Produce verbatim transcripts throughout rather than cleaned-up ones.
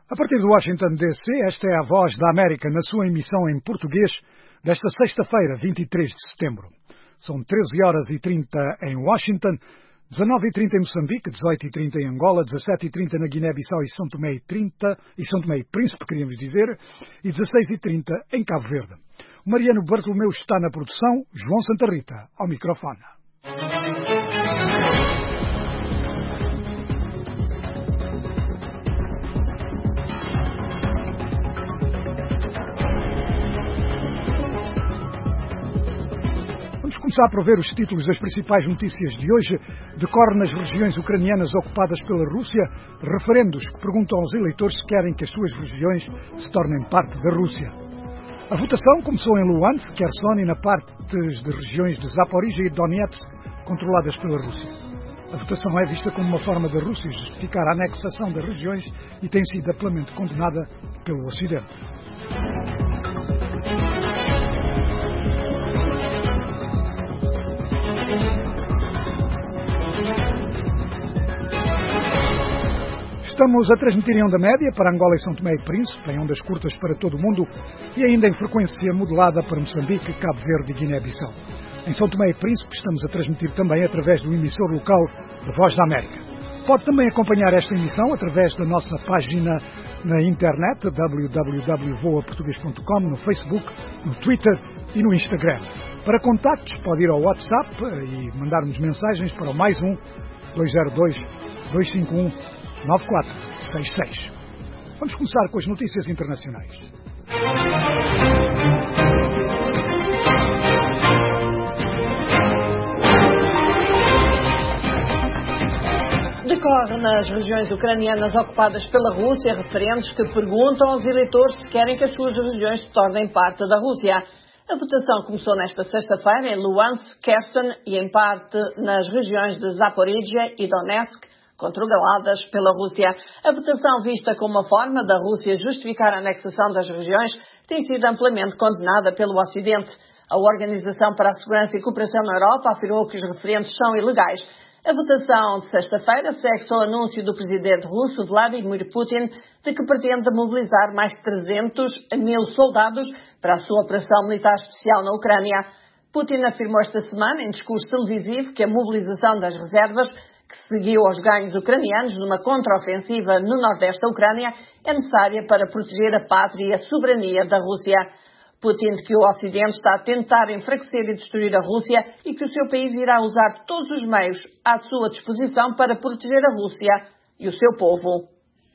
A partir de Washington, D C, esta é a Voz da América na sua emissão em português desta sexta-feira, vinte e três de setembro. São treze horas e trinta em Washington, dezanove e trinta em Moçambique, dezoito e trinta em Angola, dezassete e trinta na Guiné-Bissau e São Tomé e trinta, e São Tomé e Príncipe, queríamos dizer, e dezasseis e trinta em Cabo Verde. O Mariano Bartolomeu está na produção, João Santa Rita ao microfone. Vamos começar por ver os títulos das principais notícias de hoje. Decorre nas regiões ucranianas ocupadas pela Rússia referendos que perguntam aos eleitores se querem que as suas regiões se tornem parte da Rússia. A votação começou em Luhansk, Kherson e na parte de regiões de Zaporizhia e Donetsk controladas pela Rússia. A votação é vista como uma forma da Rússia justificar a anexação das regiões e tem sido amplamente condenada pelo Ocidente. Estamos a transmitir em onda média para Angola e São Tomé e Príncipe, em ondas curtas para todo o mundo e ainda em frequência modulada para Moçambique, Cabo Verde e Guiné-Bissau. Em São Tomé e Príncipe estamos a transmitir também através do emissor local da Voz da América. Pode também acompanhar esta emissão através da nossa página na internet, w w w ponto voa português ponto com, no Facebook, no Twitter e no Instagram. Para contactos pode ir ao WhatsApp e mandar-nos mensagens para o mais um, dois zero dois, dois cinco um, nove quatro seis seis. Vamos começar com as notícias internacionais. Decorre nas regiões ucranianas ocupadas pela Rússia referendos que perguntam aos eleitores se querem que as suas regiões se tornem parte da Rússia. A votação começou nesta sexta-feira em Luhansk, Kherson e em parte nas regiões de Zaporizhia e Donetsk, controladas pela Rússia. A votação, vista como uma forma da Rússia justificar a anexação das regiões, tem sido amplamente condenada pelo Ocidente. A Organização para a Segurança e Cooperação na Europa afirmou que os referendos são ilegais. A votação de sexta-feira segue-se ao anúncio do presidente russo Vladimir Putin de que pretende mobilizar mais de trezentos mil soldados para a sua operação militar especial na Ucrânia. Putin afirmou esta semana, em discurso televisivo, que a mobilização das reservas que seguiu aos ganhos ucranianos numa contraofensiva no nordeste da Ucrânia, é necessária para proteger a pátria e a soberania da Rússia. Putin, que o Ocidente está a tentar enfraquecer e destruir a Rússia e que o seu país irá usar todos os meios à sua disposição para proteger a Rússia e o seu povo.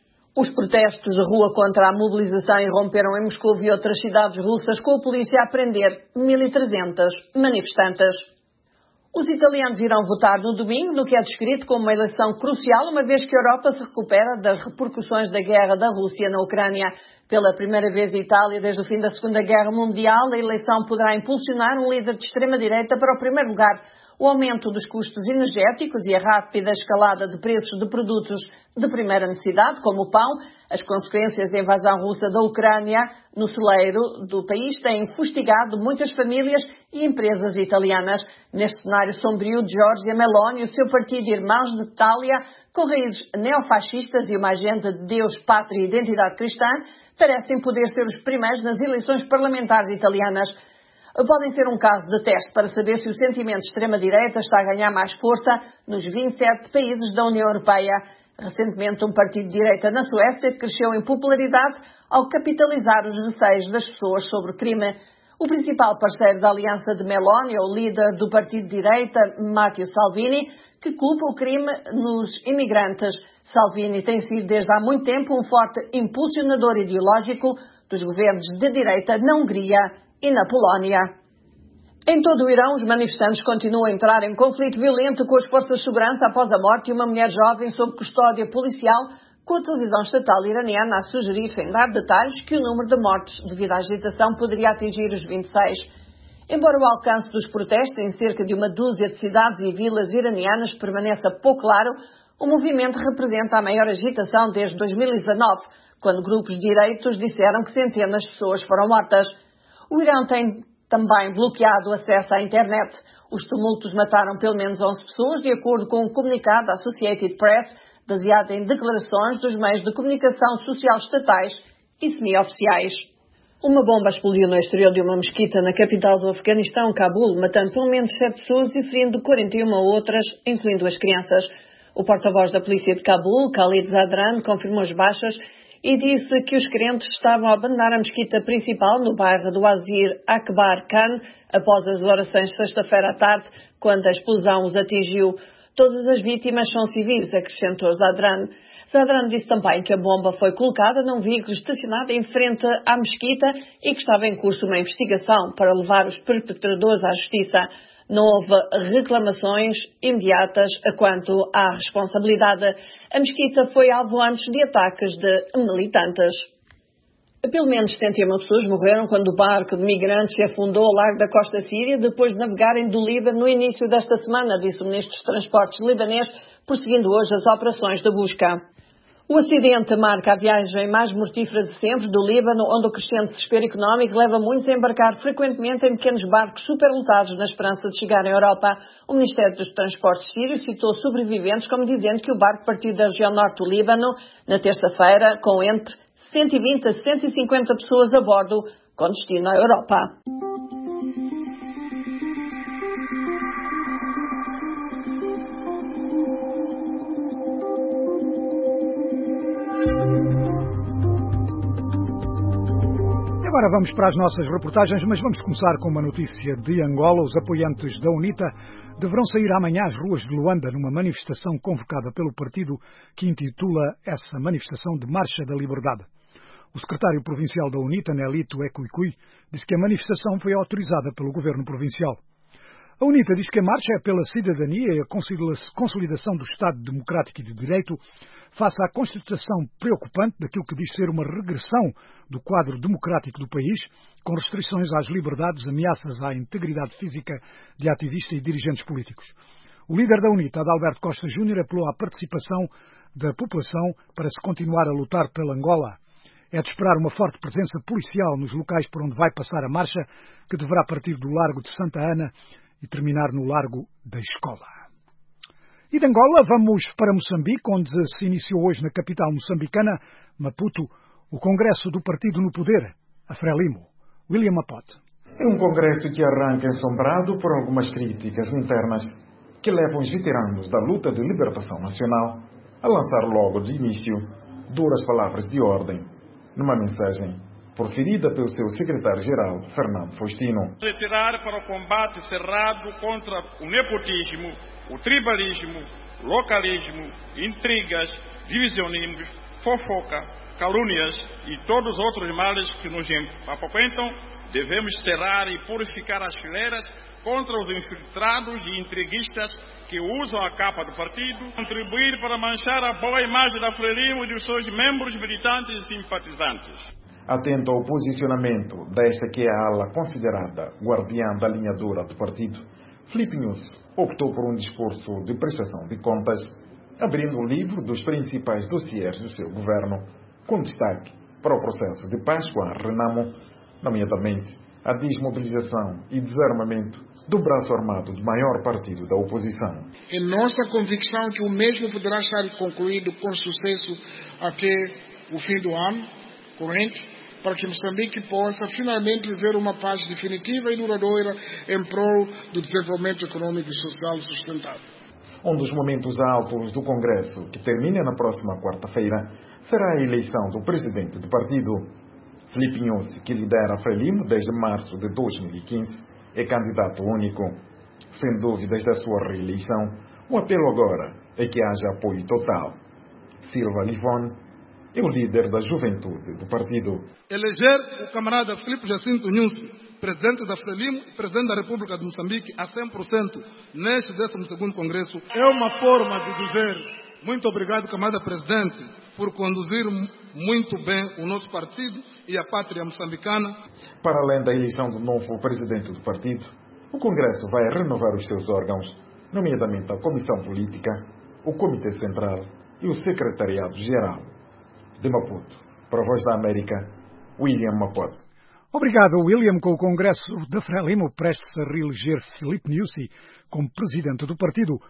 Os protestos de rua contra a mobilização irromperam em Moscou e outras cidades russas, com a polícia a prender mil e trezentos manifestantes. Os italianos irão votar no domingo, no que é descrito como uma eleição crucial, uma vez que a Europa se recupera das repercussões da guerra da Rússia na Ucrânia. Pela primeira vez em Itália, desde o fim da Segunda Guerra Mundial, a eleição poderá impulsionar um líder de extrema-direita para o primeiro lugar. O aumento dos custos energéticos e a rápida escalada de preços de produtos de primeira necessidade, como o pão, as consequências da invasão russa da Ucrânia no celeiro do país têm fustigado muitas famílias e empresas italianas. Neste cenário sombrio, Giorgia Meloni e o seu partido Irmãos de Itália, com raízes neofascistas e uma agenda de Deus, pátria e identidade cristã, parecem poder ser os primeiros nas eleições parlamentares italianas. Podem ser um caso de teste para saber se o sentimento de extrema-direita está a ganhar mais força nos vinte e sete países da União Europeia. Recentemente, um partido de direita na Suécia cresceu em popularidade ao capitalizar os receios das pessoas sobre o crime. O principal parceiro da aliança de Meloni é o líder do partido de direita, Matteo Salvini, que culpa o crime nos imigrantes. Salvini tem sido desde há muito tempo um forte impulsionador ideológico dos governos de direita na Hungria e na Polónia. Em todo o Irão, os manifestantes continuam a entrar em conflito violento com as forças de segurança após a morte de uma mulher jovem sob custódia policial, com a televisão estatal iraniana a sugerir, sem dar detalhes, que o número de mortes devido à agitação poderia atingir os vinte e seis. Embora o alcance dos protestos em cerca de uma dúzia de cidades e vilas iranianas permaneça pouco claro, o movimento representa a maior agitação desde dois mil e dezanove, quando grupos de direitos disseram que centenas de pessoas foram mortas. O Irão tem também bloqueado o acesso à internet. Os tumultos mataram pelo menos onze pessoas, de acordo com um comunicado da Associated Press baseada em declarações dos meios de comunicação social estatais e semi-oficiais. Uma bomba explodiu no exterior de uma mesquita na capital do Afeganistão, Cabul, matando pelo menos sete pessoas e ferindo quarenta e uma outras, incluindo as crianças. O porta-voz da polícia de Cabul, Khalid Zadran, confirmou as baixas e disse que os crentes estavam a abandonar a mesquita principal no bairro do Wazir Akbar Khan após as orações de sexta-feira à tarde, quando a explosão os atingiu. Todas as vítimas são civis, acrescentou Zadran. Zadran disse também que a bomba foi colocada num veículo estacionado em frente à mesquita e que estava em curso uma investigação para levar os perpetradores à justiça. Não houve reclamações imediatas quanto à responsabilidade. A mesquita foi alvo antes de ataques de militantes. Pelo menos setenta e uma pessoas morreram quando o barco de migrantes se afundou ao largo da costa síria depois de navegarem do Líbano no início desta semana, disse o ministro dos Transportes libanês, prosseguindo hoje as operações de busca. O acidente marca a viagem mais mortífera de sempre do Líbano, onde o crescente desespero económico leva muitos a embarcar frequentemente em pequenos barcos superlotados na esperança de chegar à Europa. O Ministério dos Transportes sírio citou sobreviventes como dizendo que o barco partiu da região norte do Líbano na terça-feira com entre cento e vinte a cento e cinquenta pessoas a bordo, com destino à Europa. Agora vamos para as nossas reportagens, mas vamos começar com uma notícia de Angola. Os apoiantes da UNITA deverão sair amanhã às ruas de Luanda numa manifestação convocada pelo partido que intitula essa manifestação de Marcha da Liberdade. O secretário provincial da UNITA, Nelito Ecuicui, disse que a manifestação foi autorizada pelo governo provincial. A UNITA diz que a marcha é pela cidadania e a consolidação do Estado Democrático e de Direito face à constatação preocupante daquilo que diz ser uma regressão do quadro democrático do país, com restrições às liberdades, ameaças à integridade física de ativistas e dirigentes políticos. O líder da UNITA, Adalberto Costa Júnior, apelou à participação da população para se continuar a lutar pela Angola. É de esperar uma forte presença policial nos locais por onde vai passar a marcha, que deverá partir do Largo de Santa Ana e terminar no Largo da Escola. E de Angola vamos para Moçambique, onde se iniciou hoje na capital moçambicana, Maputo, o Congresso do Partido no Poder, a Frelimo. William Mapote. É um congresso que arranca ensombrado por algumas críticas internas que levam os veteranos da luta de libertação nacional a lançar logo de início duras palavras de ordem numa mensagem proferida pelo seu secretário-geral, Fernando Faustino. Retirar para o combate cerrado contra o nepotismo, o tribalismo, localismo, intrigas, divisionismo, fofoca, calúnias e todos os outros males que nos apoquentam. Devemos cerrar e purificar as fileiras contra os infiltrados e intriguistas que usam a capa do partido, contribuir para manchar a boa imagem da Frelimo e dos seus membros militantes e simpatizantes. Atento ao posicionamento desta que é a ala considerada guardiã da linha dura do partido, Filipe Nyusi optou por um discurso de prestação de contas, abrindo o livro dos principais dossiês do seu governo, com destaque para o processo de paz com a Renamo, nomeadamente a desmobilização e desarmamento do braço armado do maior partido da oposição. É nossa convicção que o mesmo poderá estar concluído com sucesso até o fim do ano corrente, para que Moçambique possa finalmente viver uma paz definitiva e duradoura em prol do desenvolvimento econômico e social sustentável. Um dos momentos altos do Congresso, que termina na próxima quarta-feira, será a eleição do presidente do partido. Filipe Nyusi, que lidera a Frelimo desde março de dois mil e quinze, é candidato único. Sem dúvidas da sua reeleição, o apelo agora é que haja apoio total. Silva Livone é o líder da juventude do partido. Eleger o camarada Filipe Jacinto Nyusi, presidente da Frelimo e presidente da República de Moçambique, a cem por cento neste décimo segundo Congresso, é uma forma de dizer muito obrigado, camarada presidente, por conduzir muito bem o nosso partido e a pátria moçambicana. Para além da eleição do novo presidente do partido, o Congresso vai renovar os seus órgãos, nomeadamente a Comissão Política, o Comitê Central e o Secretariado-Geral. De Maputo, para a Voz da América, William Mapote. Obrigado, William. Com o Congresso da Frelimo prestes a reeleger Filipe Nyusi como presidente do partido,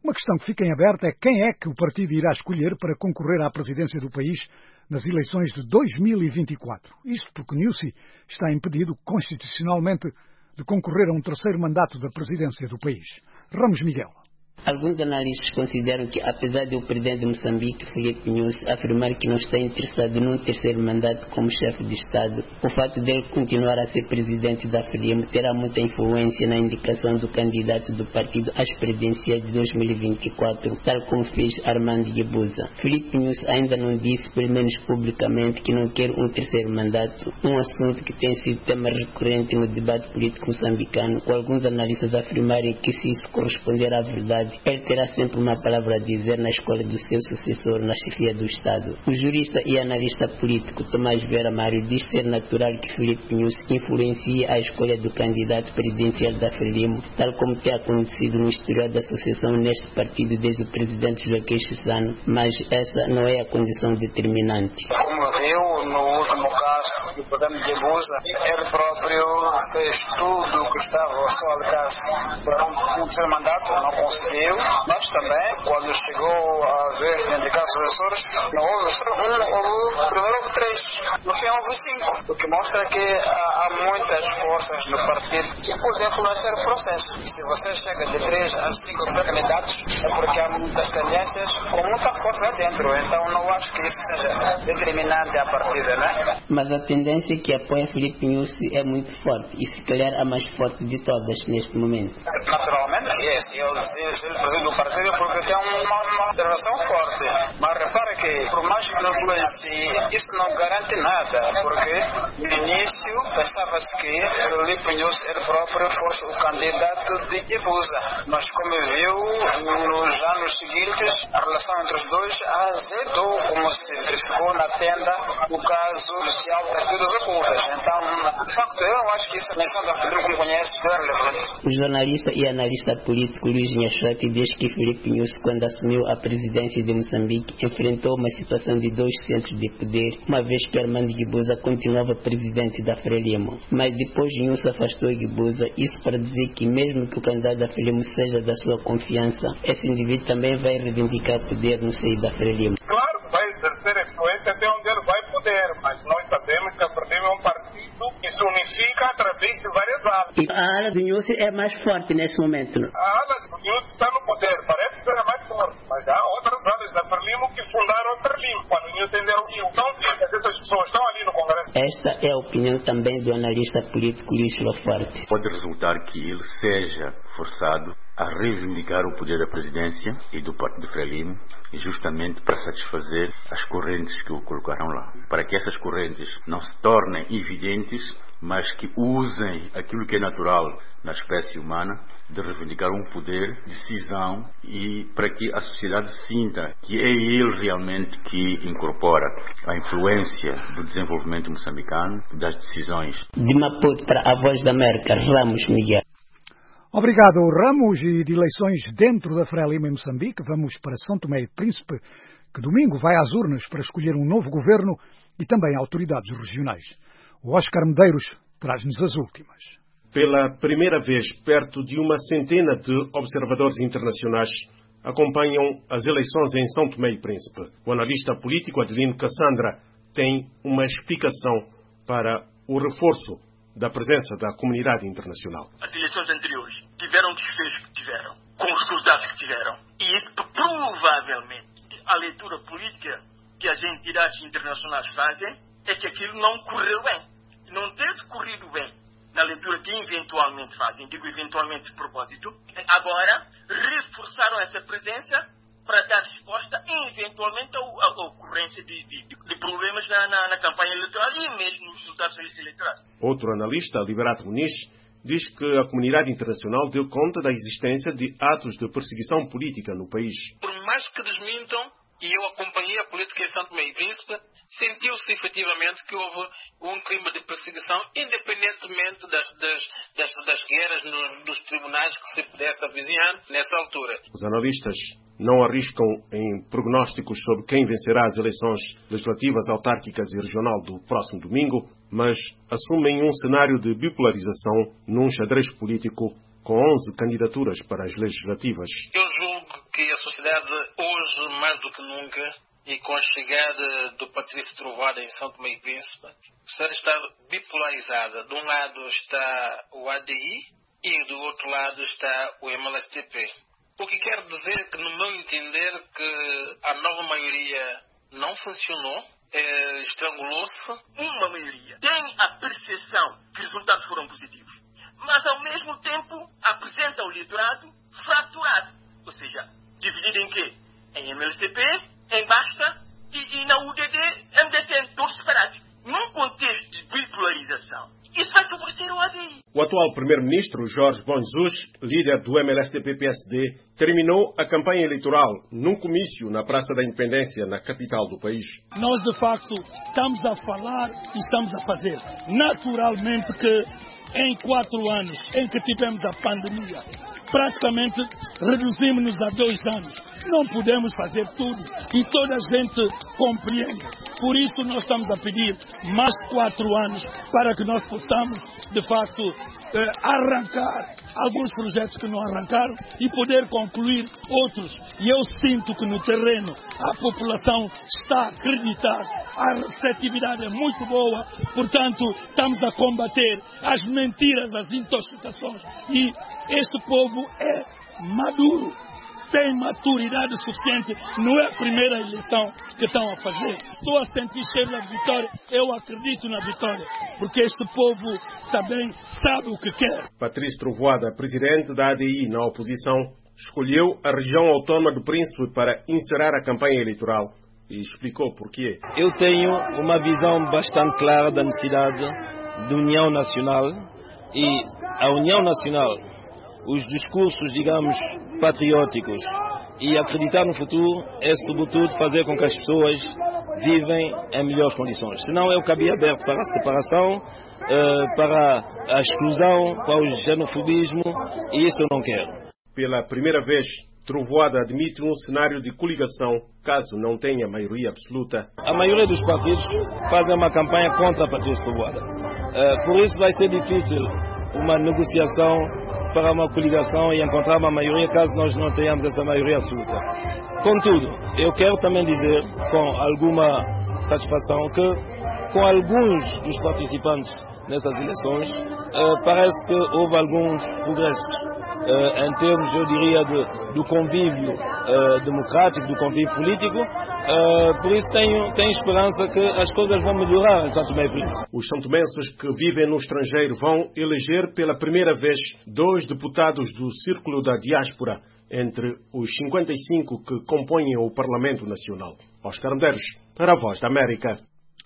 Uma questão que fica em aberto é quem é que o partido irá escolher para concorrer à presidência do país nas eleições de dois mil e vinte e quatro. Isto porque Nyusi está impedido constitucionalmente de concorrer a um terceiro mandato da presidência do país. Ramos Miguel. Alguns analistas consideram que, apesar de o presidente de Moçambique, Filipe Nyusi, afirmar que não está interessado num terceiro mandato como chefe de Estado, o fato de ele continuar a ser presidente da Frelimo terá muita influência na indicação do candidato do partido às presidenciais de dois mil e vinte e quatro, tal como fez Armando Guebuza. Filipe Nyusi ainda não disse, pelo menos publicamente, que não quer um terceiro mandato, um assunto que tem sido tema recorrente no debate político moçambicano, com alguns analistas afirmarem que, se isso corresponder à verdade, ele terá sempre uma palavra a dizer na escolha do seu sucessor na chefia do Estado. O jurista e analista político Tomás Vera Mário diz ser natural que Filipe Nyusi influencie a escolha do candidato presidencial da Frelimo, tal como tem acontecido no historial da associação neste partido desde o presidente Joaquim Chissano, mas essa não é a condição determinante. Como viu no último caso do presidente Guebuza, ele próprio fez tudo o que estava ao seu alcance para um terceiro mandato, não conseguiu. Mas também, quando chegou a ver indicar os sucessores, não houve um, houve, primeiro houve três, no fim houve cinco, o que mostra que há, há muitas forças no partido que podem influenciar o processo. Se você chega de três a cinco candidatos, é porque há muitas tendências com muita força lá dentro, então não acho que isso seja determinante à partida, não é? Mas a tendência que apoia Filipe Nyusi é muito forte, e se calhar a mais forte de todas neste momento. Naturalmente, yes, eu ele presidente do partido porque tem uma, uma observação forte, mas repara que por mais que não influencie, isso não garante nada, porque no início pensava-se que Filipe Nyusi ele próprio fosse o candidato de Guebuza, mas como viu nos anos seguintes a relação entre os dois azedou, como se verificou na tenda no caso judicial das vidas ocultas. Então, de facto, eu não acho que isso, a menção da Frelimo como conhece, é relevante. O jornalista e analista político Luís Nhachotti diz que Filipe Nyusi, quando assumiu a presidência de Moçambique, enfrentou uma situação de dois centros de poder, uma vez que Armando Guebuza continuava presidente da Frelimo. Mas depois Nyusi afastou Guebuza, isso para dizer que mesmo que o candidato da Frelimo seja da sua confiança, esse indivíduo também vai reivindicar poder no seio da Frelimo. Claro que vai exercer influência até onde ele vai poder, mas nós sabemos que a Frelimo é um partido que se unifica através de várias alas. E a ala do Nyusi é mais forte nesse momento, não? A ala do Nyusi está no poder, parece ser a mais forte, mas há outras alas da Frelimo que fundaram a Frelimo, quando o Nyusi ainda era o Rio. Então, essas pessoas estão ali no Congresso. Esta é a opinião também do analista político Luís Loforte. Pode resultar que ele seja forçado a reivindicar o poder da presidência e do partido Frelimo, justamente para satisfazer as correntes que o colocaram lá, para que essas correntes não se tornem evidentes, mas que usem aquilo que é natural na espécie humana, de reivindicar um poder de decisão, e para que a sociedade sinta que é ele realmente que incorpora a influência do desenvolvimento moçambicano, das decisões. De Maputo para a Voz da América, Ramos Miguel. Obrigado, Ramos. E de eleições dentro da Frelimo em Moçambique, vamos para São Tomé e Príncipe, que domingo vai às urnas para escolher um novo governo e também autoridades regionais. O Oscar Medeiros traz-nos as últimas. Pela primeira vez, perto de uma centena de observadores internacionais acompanham as eleições em São Tomé e Príncipe. O analista político Adelino Cassandra tem uma explicação para o reforço da presença da comunidade internacional. As eleições anteriores tiveram o desfecho que tiveram, com os resultados que tiveram. E isso provavelmente, a leitura política que as entidades internacionais fazem é que aquilo não correu bem. Não ter corrido bem na leitura que eventualmente fazem, digo eventualmente de propósito, agora reforçaram essa presença para dar resposta eventualmente à ocorrência de, de, de problemas na, na, na campanha eleitoral e mesmo nos resultados eleitorais. Outro analista, Liberato Muniz, diz que a comunidade internacional deu conta da existência de atos de perseguição política no país. Por mais que desmintam, e eu acompanhei a política em São Tomé e Príncipe, sentiu-se efetivamente que houve um clima de perseguição, independentemente das, das, das, das guerras no, dos tribunais que se pudesse avizinhar nessa altura. Os analistas não arriscam em prognósticos sobre quem vencerá as eleições legislativas, autárquicas e regional do próximo domingo, mas assumem um cenário de bipolarização num xadrez político com onze candidaturas para as legislativas. Eu julgo que sociedade hoje, mais do que nunca, e com a chegada do Patrício Trovoada em São Tomé e Príncipe, a sociedade está bipolarizada. De um lado está o A D I e do outro lado está o M L S T P. O que quer dizer que, no meu entender, que a nova maioria não funcionou, é, estrangulou-se. Uma maioria tem a percepção que os resultados foram positivos, mas ao mesmo tempo apresenta o eleitorado fraturado, ou seja, dividido em quê? Em M L S T P, em Basta e, e na U D D, M D T, todos separados. Num contexto de bipolarização, isso vai favorecer o A D I. O atual primeiro-ministro, Jorge Bom Jesus, líder do M L S T P-P S D, terminou a campanha eleitoral num comício na Praça da Independência, na capital do país. Nós, de facto, estamos a falar e estamos a fazer. Naturalmente que em quatro anos em que tivemos a pandemia, praticamente reduzimos-nos a dois anos. Não podemos fazer tudo e toda a gente compreende. Por isso nós estamos a pedir mais quatro anos para que nós possamos, de facto, eh, arrancar alguns projetos que não arrancaram e poder concluir outros. E eu sinto que no terreno a população está a acreditar, a receptividade é muito boa, portanto estamos a combater as mentiras, as intoxicações. E este povo é maduro, tem maturidade suficiente, não é a primeira eleição que estão a fazer. Estou a sentir cheiro da vitória, eu acredito na vitória, porque este povo também sabe o que quer. Patrício Trovoada, presidente da A D I na oposição, escolheu a região autónoma do Príncipe para encerrar a campanha eleitoral e explicou porquê. Eu tenho uma visão bastante clara da necessidade de união nacional e a união nacional, os discursos, digamos, patrióticos e acreditar no futuro é, sobretudo, fazer com que as pessoas vivem em melhores condições. Senão é o caminho aberto para a separação, para a exclusão, para o xenofobismo, e isso eu não quero. Pela primeira vez, Trovoada admite um cenário de coligação, caso não tenha maioria absoluta. A maioria dos partidos fazem uma campanha contra a Patrício Trovoada. Por isso vai ser difícil uma negociação para uma coligação e encontrar uma maioria, caso nós não tenhamos essa maioria absoluta. Contudo, eu quero também dizer, com alguma satisfação, que com alguns dos participantes nessas eleições, uh, parece que houve alguns progressos, uh, em termos, eu diria, de, do convívio uh, democrático, do convívio político. Uh, por isso tenho, tenho esperança que as coisas vão melhorar em São Tomé e Príncipe. Os santomenses que vivem no estrangeiro vão eleger pela primeira vez dois deputados do Círculo da Diáspora, entre os cinquenta e cinco que compõem o Parlamento Nacional. Oscar Medeiros, para a Voz da América.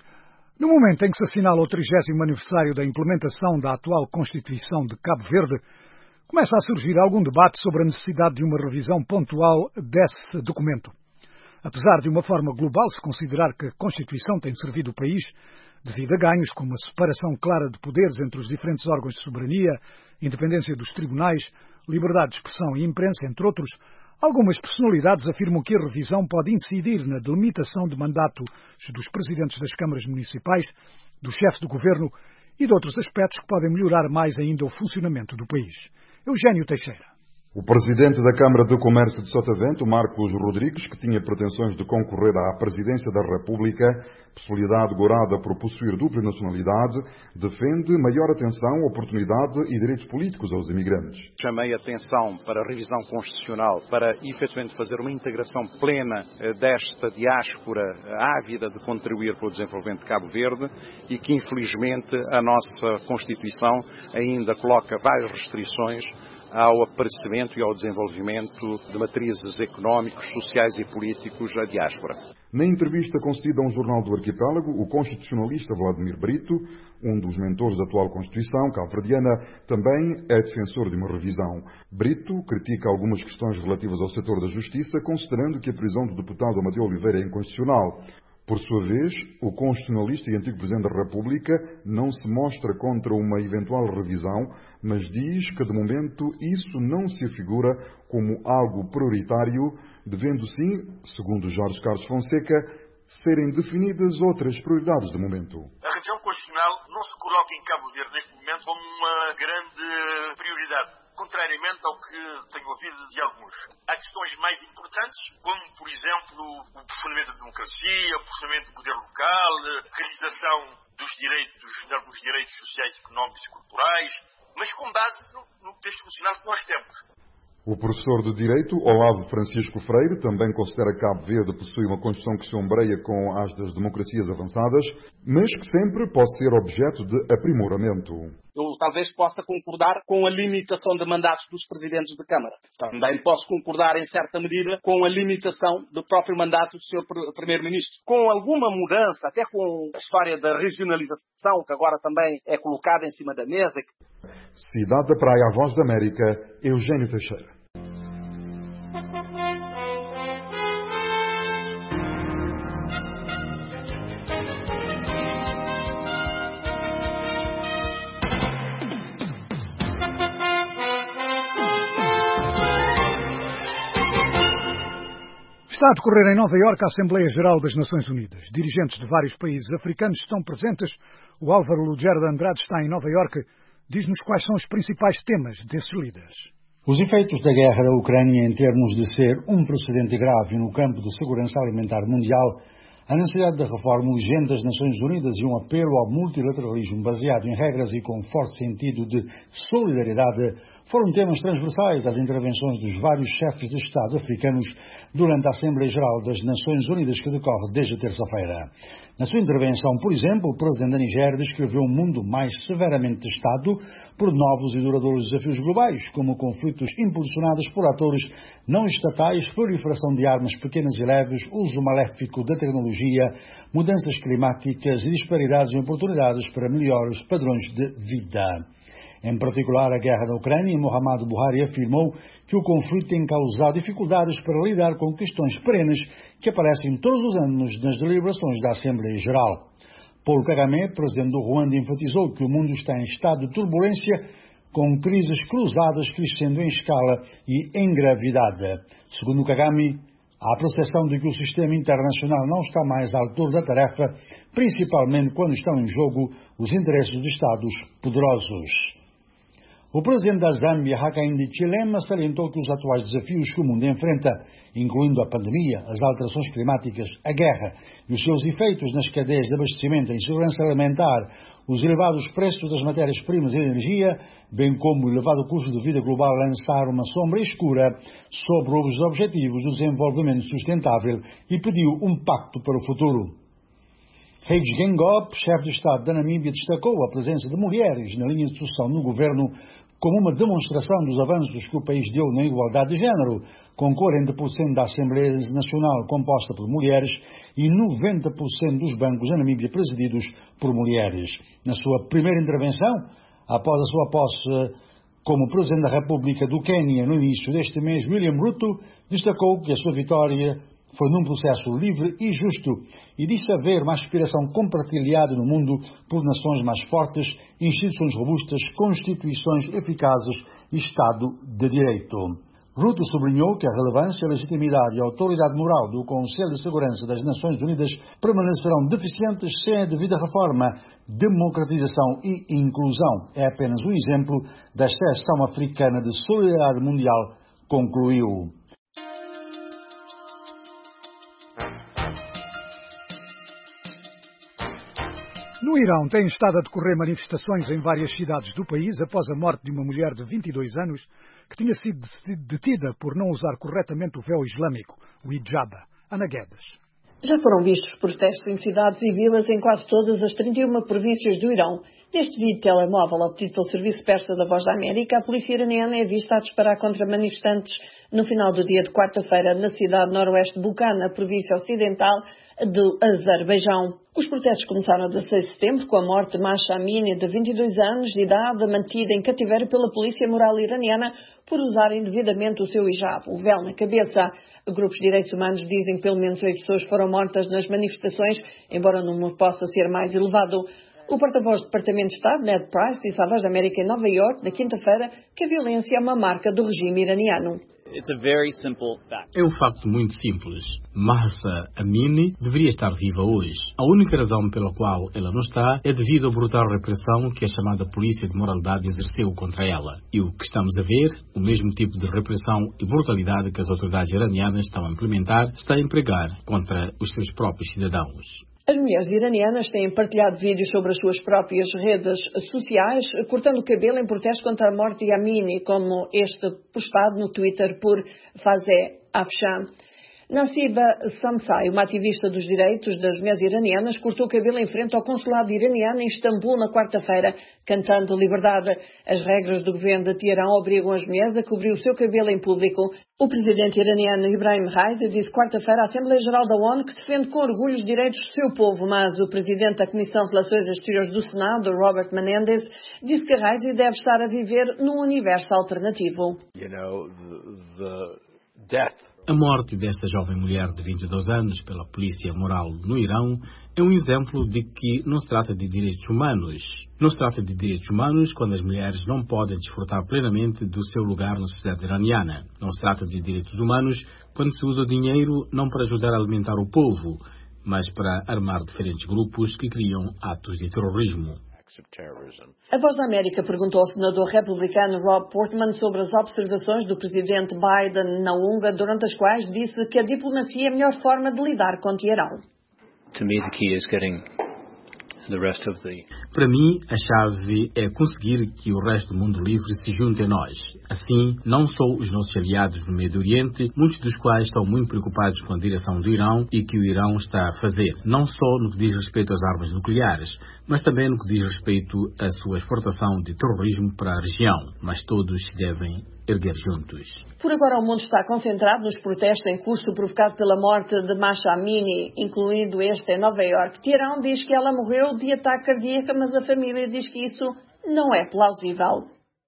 No momento em que se assinala o trigésimo aniversário da implementação da atual Constituição de Cabo Verde, começa a surgir algum debate sobre a necessidade de uma revisão pontual desse documento. Apesar de uma forma global se considerar que a Constituição tem servido o país devido a ganhos como a separação clara de poderes entre os diferentes órgãos de soberania, independência dos tribunais, liberdade de expressão e imprensa, entre outros, algumas personalidades afirmam que a revisão pode incidir na delimitação de mandatos dos presidentes das câmaras municipais, do chefe do governo e de outros aspectos que podem melhorar mais ainda o funcionamento do país. Eugênio Teixeira. O presidente da Câmara de Comércio de Sotavento, Marcos Rodrigues, que tinha pretensões de concorrer à presidência da República, possibilidade gorada por possuir dupla nacionalidade, defende maior atenção, oportunidade e direitos políticos aos imigrantes. Chamei a atenção para a revisão constitucional, para efetivamente fazer uma integração plena desta diáspora ávida de contribuir para o desenvolvimento de Cabo Verde e que, infelizmente, a nossa Constituição ainda coloca várias restrições ao aparecimento e ao desenvolvimento de matrizes económicos, sociais e políticos da diáspora. Na entrevista concedida a um jornal do arquipélago, o constitucionalista Vladimir Brito, um dos mentores da atual Constituição cabo-verdiana, também é defensor de uma revisão. Brito critica algumas questões relativas ao setor da justiça, considerando que a prisão do deputado Amadeu Oliveira é inconstitucional. Por sua vez, o constitucionalista e antigo Presidente da República não se mostra contra uma eventual revisão, mas diz que, de momento, isso não se afigura como algo prioritário, devendo sim, segundo Jorge Carlos Fonseca, serem definidas outras prioridades de momento. A revisão constitucional não se coloca em Cabo Verde neste momento como uma grande prioridade. contrariamente ao que tenho ouvido de alguns. Há questões mais importantes, como, por exemplo, o aprofundamento da democracia, o aprofundamento do poder local, a realização dos direitos, dos direitos sociais, económicos e culturais, mas com base no, no texto constitucional que nós temos. O professor de Direito, Olavo Francisco Freire, também considera que Cabo Verde possui uma Constituição que se ombreia com as das democracias avançadas, mas que sempre pode ser objeto de aprimoramento. Eu talvez possa concordar com a limitação de mandatos dos presidentes de Câmara. Também posso concordar, em certa medida, com a limitação do próprio mandato do senhor Primeiro-Ministro. Com alguma mudança, até com a história da regionalização, que agora também é colocada em cima da mesa. Cidade da Praia, a Voz da América, Eugênio Teixeira. Está a decorrer em Nova Iorque a Assembleia Geral das Nações Unidas. Dirigentes de vários países africanos estão presentes. O Álvaro Lugero de Andrade está em Nova Iorque. Diz-nos quais são os principais temas desses líderes. Os efeitos da guerra da Ucrânia em termos de ser um precedente grave no campo de segurança alimentar mundial, a necessidade da reforma urgente das Nações Unidas e um apelo ao multilateralismo baseado em regras e com forte sentido de solidariedade foram temas transversais às intervenções dos vários chefes de Estado africanos durante a Assembleia Geral das Nações Unidas que decorre desde terça-feira. Na sua intervenção, por exemplo, o presidente da Nigéria descreveu um mundo mais severamente testado por novos e duradouros desafios globais, como conflitos impulsionados por atores não estatais, proliferação de armas pequenas e leves, uso maléfico da tecnologia, mudanças climáticas e disparidades em oportunidades para melhores padrões de vida. Em particular, a guerra na Ucrânia, Muhammadu Buhari afirmou que o conflito tem causado dificuldades para lidar com questões perenes que aparecem todos os anos nas deliberações da Assembleia Geral. Paul Kagame, presidente do Ruanda, enfatizou que o mundo está em estado de turbulência, com crises cruzadas crescendo em escala e em gravidade. Segundo Kagame, há a percepção de que o sistema internacional não está mais à altura da tarefa, principalmente quando estão em jogo os interesses de Estados poderosos. O presidente da Zâmbia, Hakainde Hichilema, salientou que os atuais desafios que o mundo enfrenta, incluindo a pandemia, as alterações climáticas, a guerra e os seus efeitos nas cadeias de abastecimento, a insegurança alimentar, os elevados preços das matérias-primas e da energia, bem como o elevado custo de vida global, lançaram uma sombra escura sobre os objetivos do desenvolvimento sustentável e pediu um pacto para o futuro. Hage Geingob, chefe de Estado da Namíbia, destacou a presença de mulheres na linha de sucessão no governo como uma demonstração dos avanços que o país deu na igualdade de género, com quarenta por cento da Assembleia Nacional composta por mulheres e noventa por cento dos bancos da Namíbia presididos por mulheres. Na sua primeira intervenção, após a sua posse como Presidente da República do Quênia no início deste mês, William Ruto destacou que a sua vitória foi num processo livre e justo e disse haver uma aspiração compartilhada no mundo por nações mais fortes, instituições robustas, constituições eficazes e Estado de Direito. Ruto sublinhou que a relevância, a legitimidade e a autoridade moral do Conselho de Segurança das Nações Unidas permanecerão deficientes sem a devida reforma, democratização e inclusão. É apenas um exemplo da exceção africana de solidariedade mundial, concluiu. No Irão, têm estado a decorrer manifestações em várias cidades do país após a morte de uma mulher de vinte e dois anos que tinha sido detida por não usar corretamente o véu islâmico, o hijab. Ana Guedes. Já foram vistos protestos em cidades e vilas em quase todas as trinta e uma províncias do Irão. Neste vídeo telemóvel obtido pelo Serviço Persa da Voz da América, a polícia iraniana é vista a disparar contra manifestantes no final do dia de quarta-feira na cidade noroeste de Buchan, na província ocidental do Azerbaijão. Os protestos começaram a dezasseis de setembro com a morte de Mahsa Amini, de vinte e dois anos de idade, mantida em cativeiro pela polícia moral iraniana por usar indevidamente o seu hijab, o véu na cabeça. Grupos de direitos humanos dizem que pelo menos oito pessoas foram mortas nas manifestações, embora o número possa ser mais elevado. O porta-voz do Departamento de Estado, Ned Price, disse à Voz da América em Nova Iorque, na quinta-feira, que a violência é uma marca do regime iraniano. É um facto muito simples. Mahsa Amini deveria estar viva hoje. A única razão pela qual ela não está é devido à brutal repressão que a chamada polícia de moralidade exerceu contra ela. E o que estamos a ver, o mesmo tipo de repressão e brutalidade que as autoridades iranianas estão a implementar, está a empregar contra os seus próprios cidadãos. As mulheres iranianas têm partilhado vídeos sobre as suas próprias redes sociais, cortando o cabelo em protesto contra a morte de Amini, como este postado no Twitter por Fazeh Afshan. Nasiba Samsai, uma ativista dos direitos das mulheres iranianas, cortou o cabelo em frente ao consulado iraniano em Istambul na quarta-feira, cantando liberdade. As regras do governo de Teherão obrigam as mulheres a cobrir o seu cabelo em público. O presidente iraniano Ibrahim Raisi disse quarta-feira à Assembleia Geral da ONU que defende com orgulho os direitos do seu povo, mas o presidente da Comissão de Relações Exteriores do Senado, Robert Menendez, disse que Raisi deve estar a viver num universo alternativo. You know, the, the death. A morte desta jovem mulher de vinte e dois anos pela polícia moral no Irão é um exemplo de que não se trata de direitos humanos. Não se trata de direitos humanos quando as mulheres não podem desfrutar plenamente do seu lugar na sociedade iraniana. Não se trata de direitos humanos quando se usa o dinheiro não para ajudar a alimentar o povo, mas para armar diferentes grupos que criam atos de terrorismo. A Voz da América perguntou ao senador republicano Rob Portman sobre as observações do presidente Biden na UNGA, durante as quais disse que a diplomacia é a melhor forma de lidar com Teherão. To me, the key is getting the rest of the... Para mim, a chave é conseguir que o resto do mundo livre se junte a nós. Assim, não só os nossos aliados no Médio Oriente, muitos dos quais estão muito preocupados com a direção do Irão e que o Irão está a fazer, não só no que diz respeito às armas nucleares, mas também no que diz respeito à sua exportação de terrorismo para a região. Mas todos se devem erguer juntos. Por agora, o mundo está concentrado nos protestos em curso provocado pela morte de Mahsa Amini, incluindo este em Nova Iorque. Teherão diz que ela morreu de ataque cardíaco, mas a família diz que isso não é plausível.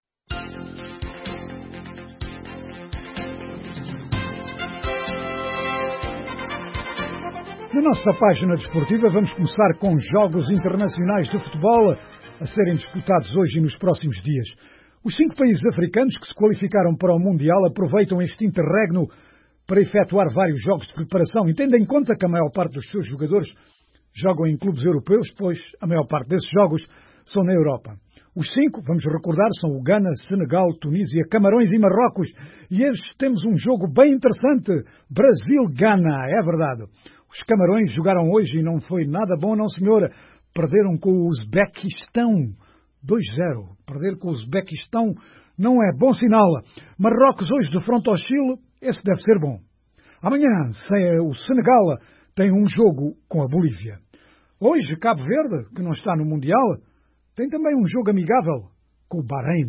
Na nossa página desportiva vamos começar com jogos internacionais de futebol a serem disputados hoje e nos próximos dias. Os cinco países africanos que se qualificaram para o Mundial aproveitam este interregno para efetuar vários jogos de preparação e tendo em conta que a maior parte dos seus jogadores jogam em clubes europeus, pois a maior parte desses jogos são na Europa. Os cinco, vamos recordar, são o Ghana, Senegal, Tunísia, Camarões e Marrocos. E hoje temos um jogo bem interessante, Brasil-Ghana, é verdade. Os Camarões jogaram hoje e não foi nada bom, não senhora. Perderam com o Uzbequistão. dois a zero. Perder com o Uzbequistão não é bom sinal. Marrocos hoje de frente ao Chile, esse deve ser bom. Amanhã, o Senegal tem um jogo com a Bolívia. Hoje, Cabo Verde, que não está no Mundial, tem também um jogo amigável com o Bahrein.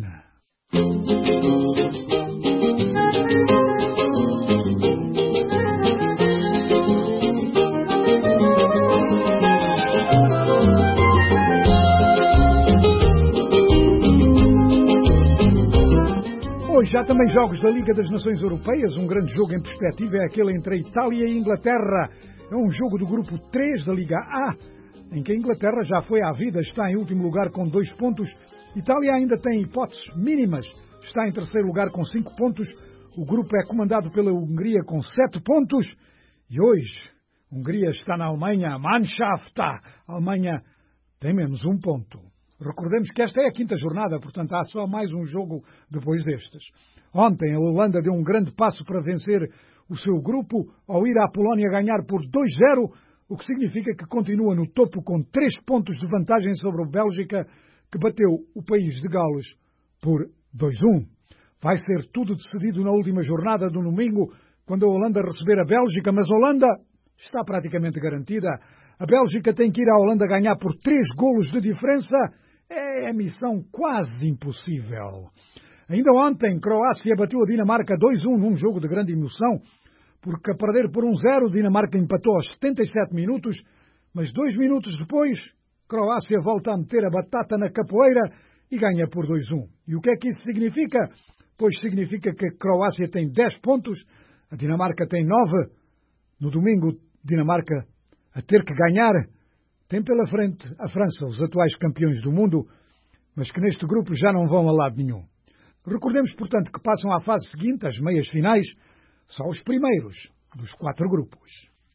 Hoje há também jogos da Liga das Nações Europeias. Um grande jogo em perspectiva é aquele entre a Itália e a Inglaterra. É um jogo do grupo três da Liga A, em que a Inglaterra já foi à vida, está em último lugar com dois pontos. Itália ainda tem hipóteses mínimas, está em terceiro lugar com cinco pontos. O grupo é comandado pela Hungria com sete pontos. E hoje, a Hungria está na Alemanha, a Mannschaft, a Alemanha tem menos um ponto. Recordemos que esta é a quinta jornada, portanto há só mais um jogo depois destes. Ontem a Holanda deu um grande passo para vencer o seu grupo ao ir à Polónia ganhar por dois a zero, o que significa que continua no topo com três pontos de vantagem sobre a Bélgica, que bateu o país de Gales por dois a um. Vai ser tudo decidido na última jornada do domingo, quando a Holanda receber a Bélgica, mas a Holanda está praticamente garantida. A Bélgica tem que ir à Holanda ganhar por três golos de diferença. É a missão quase impossível. Ainda ontem, Croácia bateu a Dinamarca dois a um num jogo de grande emoção, porque a perder por um a zero, Dinamarca empatou aos setenta e sete minutos, mas dois minutos depois, Croácia volta a meter a batata na capoeira e ganha por dois a um. E o que é que isso significa? Pois significa que a Croácia tem dez pontos, a Dinamarca tem nove. No domingo, Dinamarca a ter que ganhar. Tem pela frente a França, os atuais campeões do mundo, mas que neste grupo já não vão a lado nenhum. Recordemos, portanto, que passam à fase seguinte, as meias finais, só os primeiros dos quatro grupos.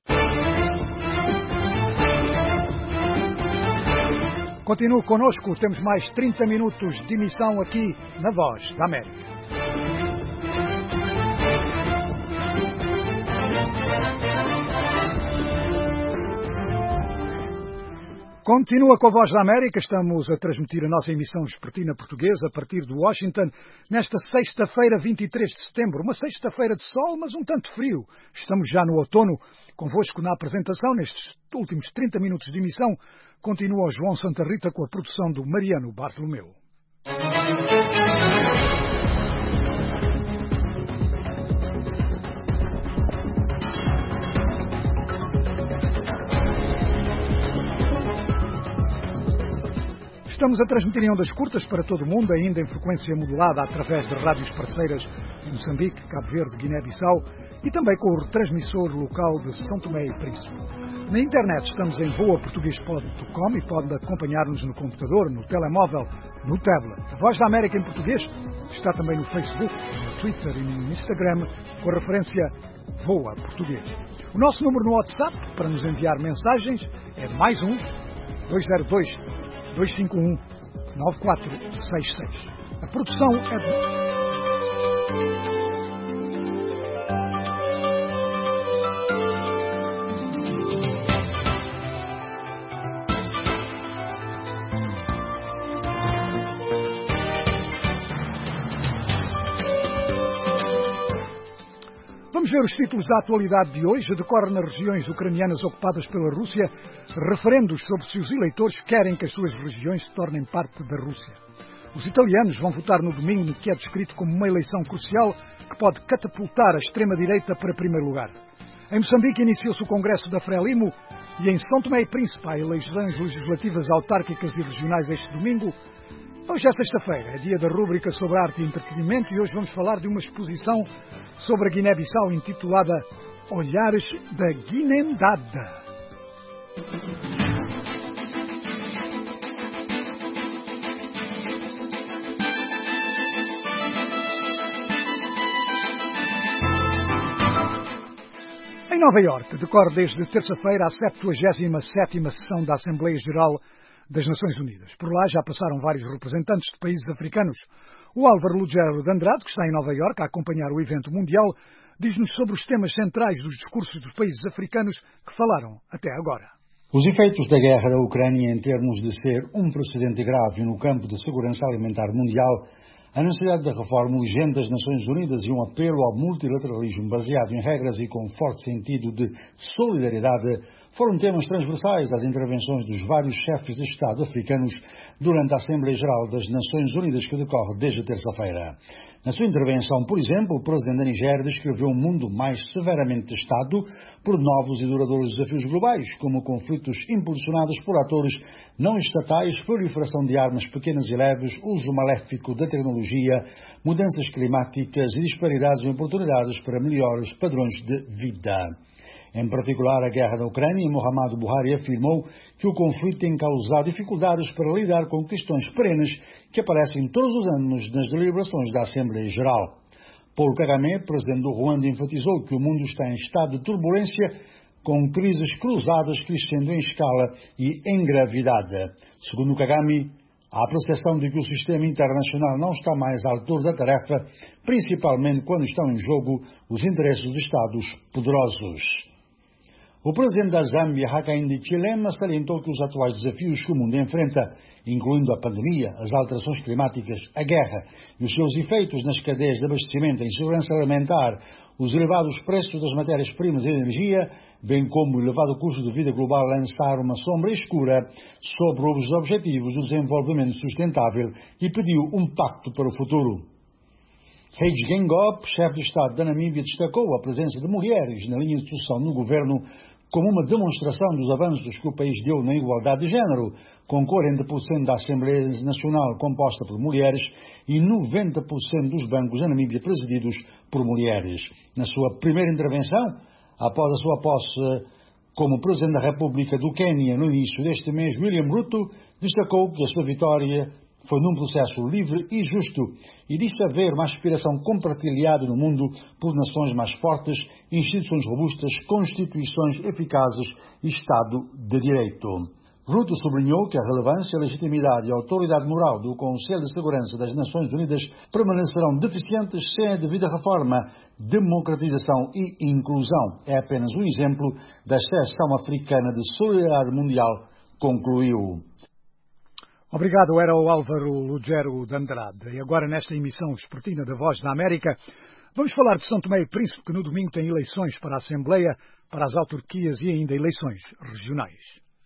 Continue connosco, temos mais trinta minutos de emissão aqui na Voz da América. Continua com a Voz da América, estamos a transmitir a nossa emissão vespertina portuguesa a partir de Washington, nesta sexta-feira, vinte e três de setembro, uma sexta-feira de sol, mas um tanto frio. Estamos já no outono, convosco na apresentação, nestes últimos trinta minutos de emissão, continua o João Santa Rita com a produção do Mariano Bartolomeu. Estamos a transmitir em ondas curtas para todo o mundo, ainda em frequência modulada através de rádios parceiras em Moçambique, Cabo Verde, Guiné-Bissau e também com o retransmissor local de São Tomé e Príncipe. Na internet estamos em voa português ponto com e pode acompanhar-nos no computador, no telemóvel, no tablet. A Voz da América em português está também no Facebook, no Twitter e no Instagram com a referência Voa Português. O nosso número no WhatsApp para nos enviar mensagens é mais um dois zero dois dois cinco um nove quatro seis seis. A produção é de... Vamos ver os títulos da atualidade de hoje. Decorre nas regiões ucranianas ocupadas pela Rússia referendos sobre se os eleitores querem que as suas regiões se tornem parte da Rússia. Os italianos vão votar no domingo no que é descrito como uma eleição crucial que pode catapultar a extrema-direita para primeiro lugar. Em Moçambique iniciou-se o Congresso da Frelimo e em São Tomé e Príncipe há eleições legislativas autárquicas e regionais este domingo. Hoje é sexta-feira, é dia da rúbrica sobre arte e entretenimento e hoje vamos falar de uma exposição sobre a Guiné-Bissau intitulada Olhares da Guinendada. Em Nova Iorque decorre desde terça-feira a septuagésima sétima sessão da Assembleia Geral das Nações Unidas. Por lá já passaram vários representantes de países africanos. O Álvaro Lugero de Andrade, que está em Nova Iorque a acompanhar o evento mundial, diz-nos sobre os temas centrais dos discursos dos países africanos que falaram até agora. Os efeitos da guerra da Ucrânia em termos de ser um precedente grave no campo da segurança alimentar mundial, a necessidade da reforma urgente das Nações Unidas e um apelo ao multilateralismo baseado em regras e com forte sentido de solidariedade foram temas transversais às intervenções dos vários chefes de Estado africanos durante a Assembleia Geral das Nações Unidas que decorre desde terça-feira. Na sua intervenção, por exemplo, o presidente da Nigéria descreveu um mundo mais severamente testado por novos e duradouros desafios globais, como conflitos impulsionados por atores não estatais, proliferação de armas pequenas e leves, uso maléfico da tecnologia, mudanças climáticas e disparidades em oportunidades para melhores padrões de vida. Em particular, a guerra da Ucrânia, Muhammadu Buhari afirmou que o conflito tem causado dificuldades para lidar com questões perenes que aparecem todos os anos nas deliberações da Assembleia Geral. Paul Kagame, presidente do Ruanda, enfatizou que o mundo está em estado de turbulência, com crises cruzadas crescendo em escala e em gravidade. Segundo Kagame, há a percepção de que o sistema internacional não está mais à altura da tarefa, principalmente quando estão em jogo os interesses de Estados poderosos. O presidente da Zâmbia, Hakainde Hichilema, salientou que os atuais desafios que o mundo enfrenta, incluindo a pandemia, as alterações climáticas, a guerra e os seus efeitos nas cadeias de abastecimento e segurança alimentar, os elevados preços das matérias-primas e energia, bem como o elevado custo de vida global, lançaram uma sombra escura sobre os objetivos do desenvolvimento sustentável e pediu um pacto para o futuro. Hage Geingob, chefe de Estado da Namíbia, destacou a presença de mulheres na linha de sucessão no governo como uma demonstração dos avanços que o país deu na igualdade de género, com quarenta por cento da Assembleia Nacional composta por mulheres e noventa por cento dos bancos da Namíbia presididos por mulheres. Na sua primeira intervenção, após a sua posse como Presidente da República do Quênia no início deste mês, William Ruto destacou que a sua vitória Foi num processo livre e justo e disse haver uma aspiração compartilhada no mundo por nações mais fortes, instituições robustas, constituições eficazes e Estado de Direito. Ruto sublinhou que a relevância, a legitimidade e a autoridade moral do Conselho de Segurança das Nações Unidas permanecerão deficientes sem a devida reforma, democratização e inclusão. É apenas um exemplo da Sessão Africana de Solidariedade Mundial, concluiu. Obrigado, era o Álvaro Lugero de Andrade. E agora, nesta emissão vespertina da Voz da América, vamos falar de São Tomé e Príncipe, que no domingo tem eleições para a Assembleia, para as autarquias e ainda eleições regionais.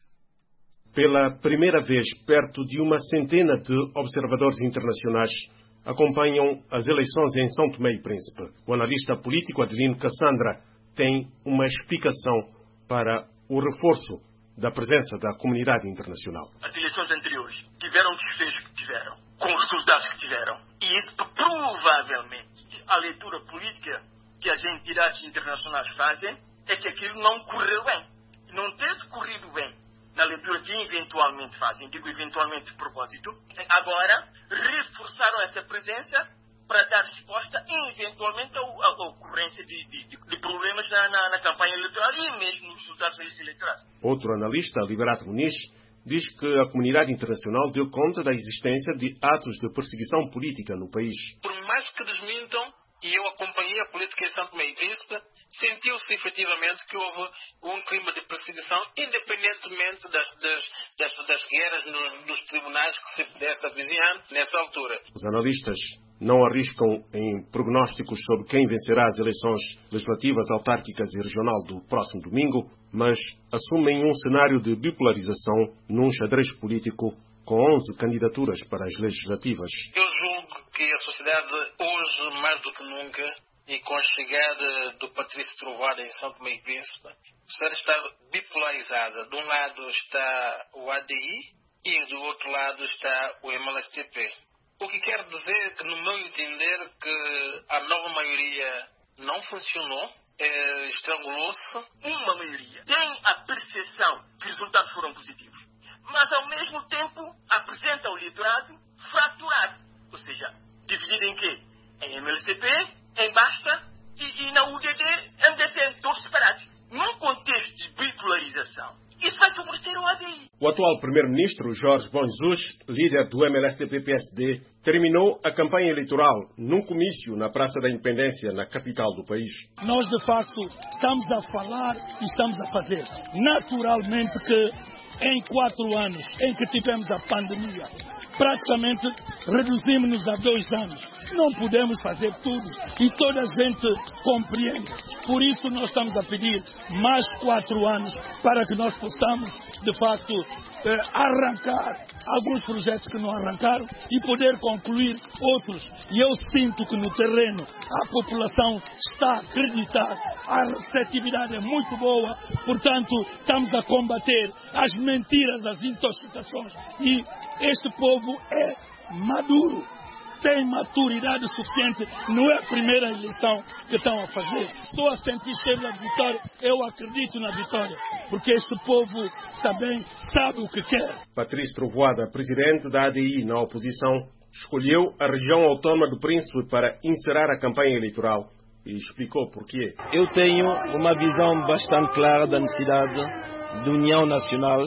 Pela primeira vez, perto de uma centena de observadores internacionais acompanham as eleições em São Tomé e Príncipe. O analista político Adelino Cassandra tem uma explicação para o reforço da presença da comunidade internacional. As eleições anteriores tiveram o desfecho que tiveram, com os resultados que tiveram. E isso provavelmente, a leitura política que as entidades internacionais fazem é que aquilo não correu bem. Não teve corrido bem na leitura que eventualmente fazem, digo eventualmente de propósito. Agora, reforçaram essa presença para dar resposta eventualmente à ocorrência de, de, de problemas na, na, na campanha eleitoral e mesmo nos resultados eleitorais. Outro analista, Liberato Muniz, diz que a comunidade internacional deu conta da existência de atos de perseguição política no país. Por mais que desmintam, e eu acompanhei a política em São Tomé e Príncipe, sentiu-se efetivamente que houve um clima de perseguição, independentemente das, das, das, das guerras nos, nos tribunais que se pudesse avizinhar nessa altura. Os analistas não arriscam em prognósticos sobre quem vencerá as eleições legislativas, autárquicas e regional do próximo domingo, mas assumem um cenário de bipolarização num xadrez político com onze candidaturas para as legislativas. Eu julgo que a sociedade hoje, mais do que nunca, e com a chegada do Patrício Trovoada em São Tomé e Príncipe, a sociedade está bipolarizada. De um lado está o A D I e do outro lado está o M L S T P. O que quer dizer que, no meu entender, que a nova maioria não funcionou, é, estrangulou-se. Uma maioria tem a percepção que os resultados foram positivos, mas ao mesmo tempo apresenta o eleitorado fraturado, ou seja, dividido em quê? Em M L S T P, em Basta e, e na U D D, M D C, todos separados. Num contexto de bipolarização, isso vai favorecer o A D I. O atual primeiro-ministro, Jorge Bom Jesus, líder do M L S T P P S D, terminou a campanha eleitoral num comício na Praça da Independência, na capital do país. Nós, de facto, estamos a falar e estamos a fazer. Naturalmente que em quatro anos em que tivemos a pandemia, praticamente reduzimos-nos a dois anos. Não podemos fazer tudo e toda a gente compreende. Por isso nós estamos a pedir mais quatro anos para que nós possamos, de facto, eh, arrancar alguns projetos que não arrancaram e poder concluir outros. E eu sinto que no terreno a população está a acreditar, a receptividade é muito boa, portanto estamos a combater as mentiras, as intoxicações. E este povo é maduro, tem maturidade suficiente, não é a primeira eleição que estão a fazer. Estou a sentir cheiro da vitória, eu acredito na vitória, porque este povo também sabe o que quer. Patrício Trovoada, presidente da A D I na oposição, escolheu a região autónoma do Príncipe para encerrar a campanha eleitoral e explicou porquê. Eu tenho uma visão bastante clara da necessidade de união nacional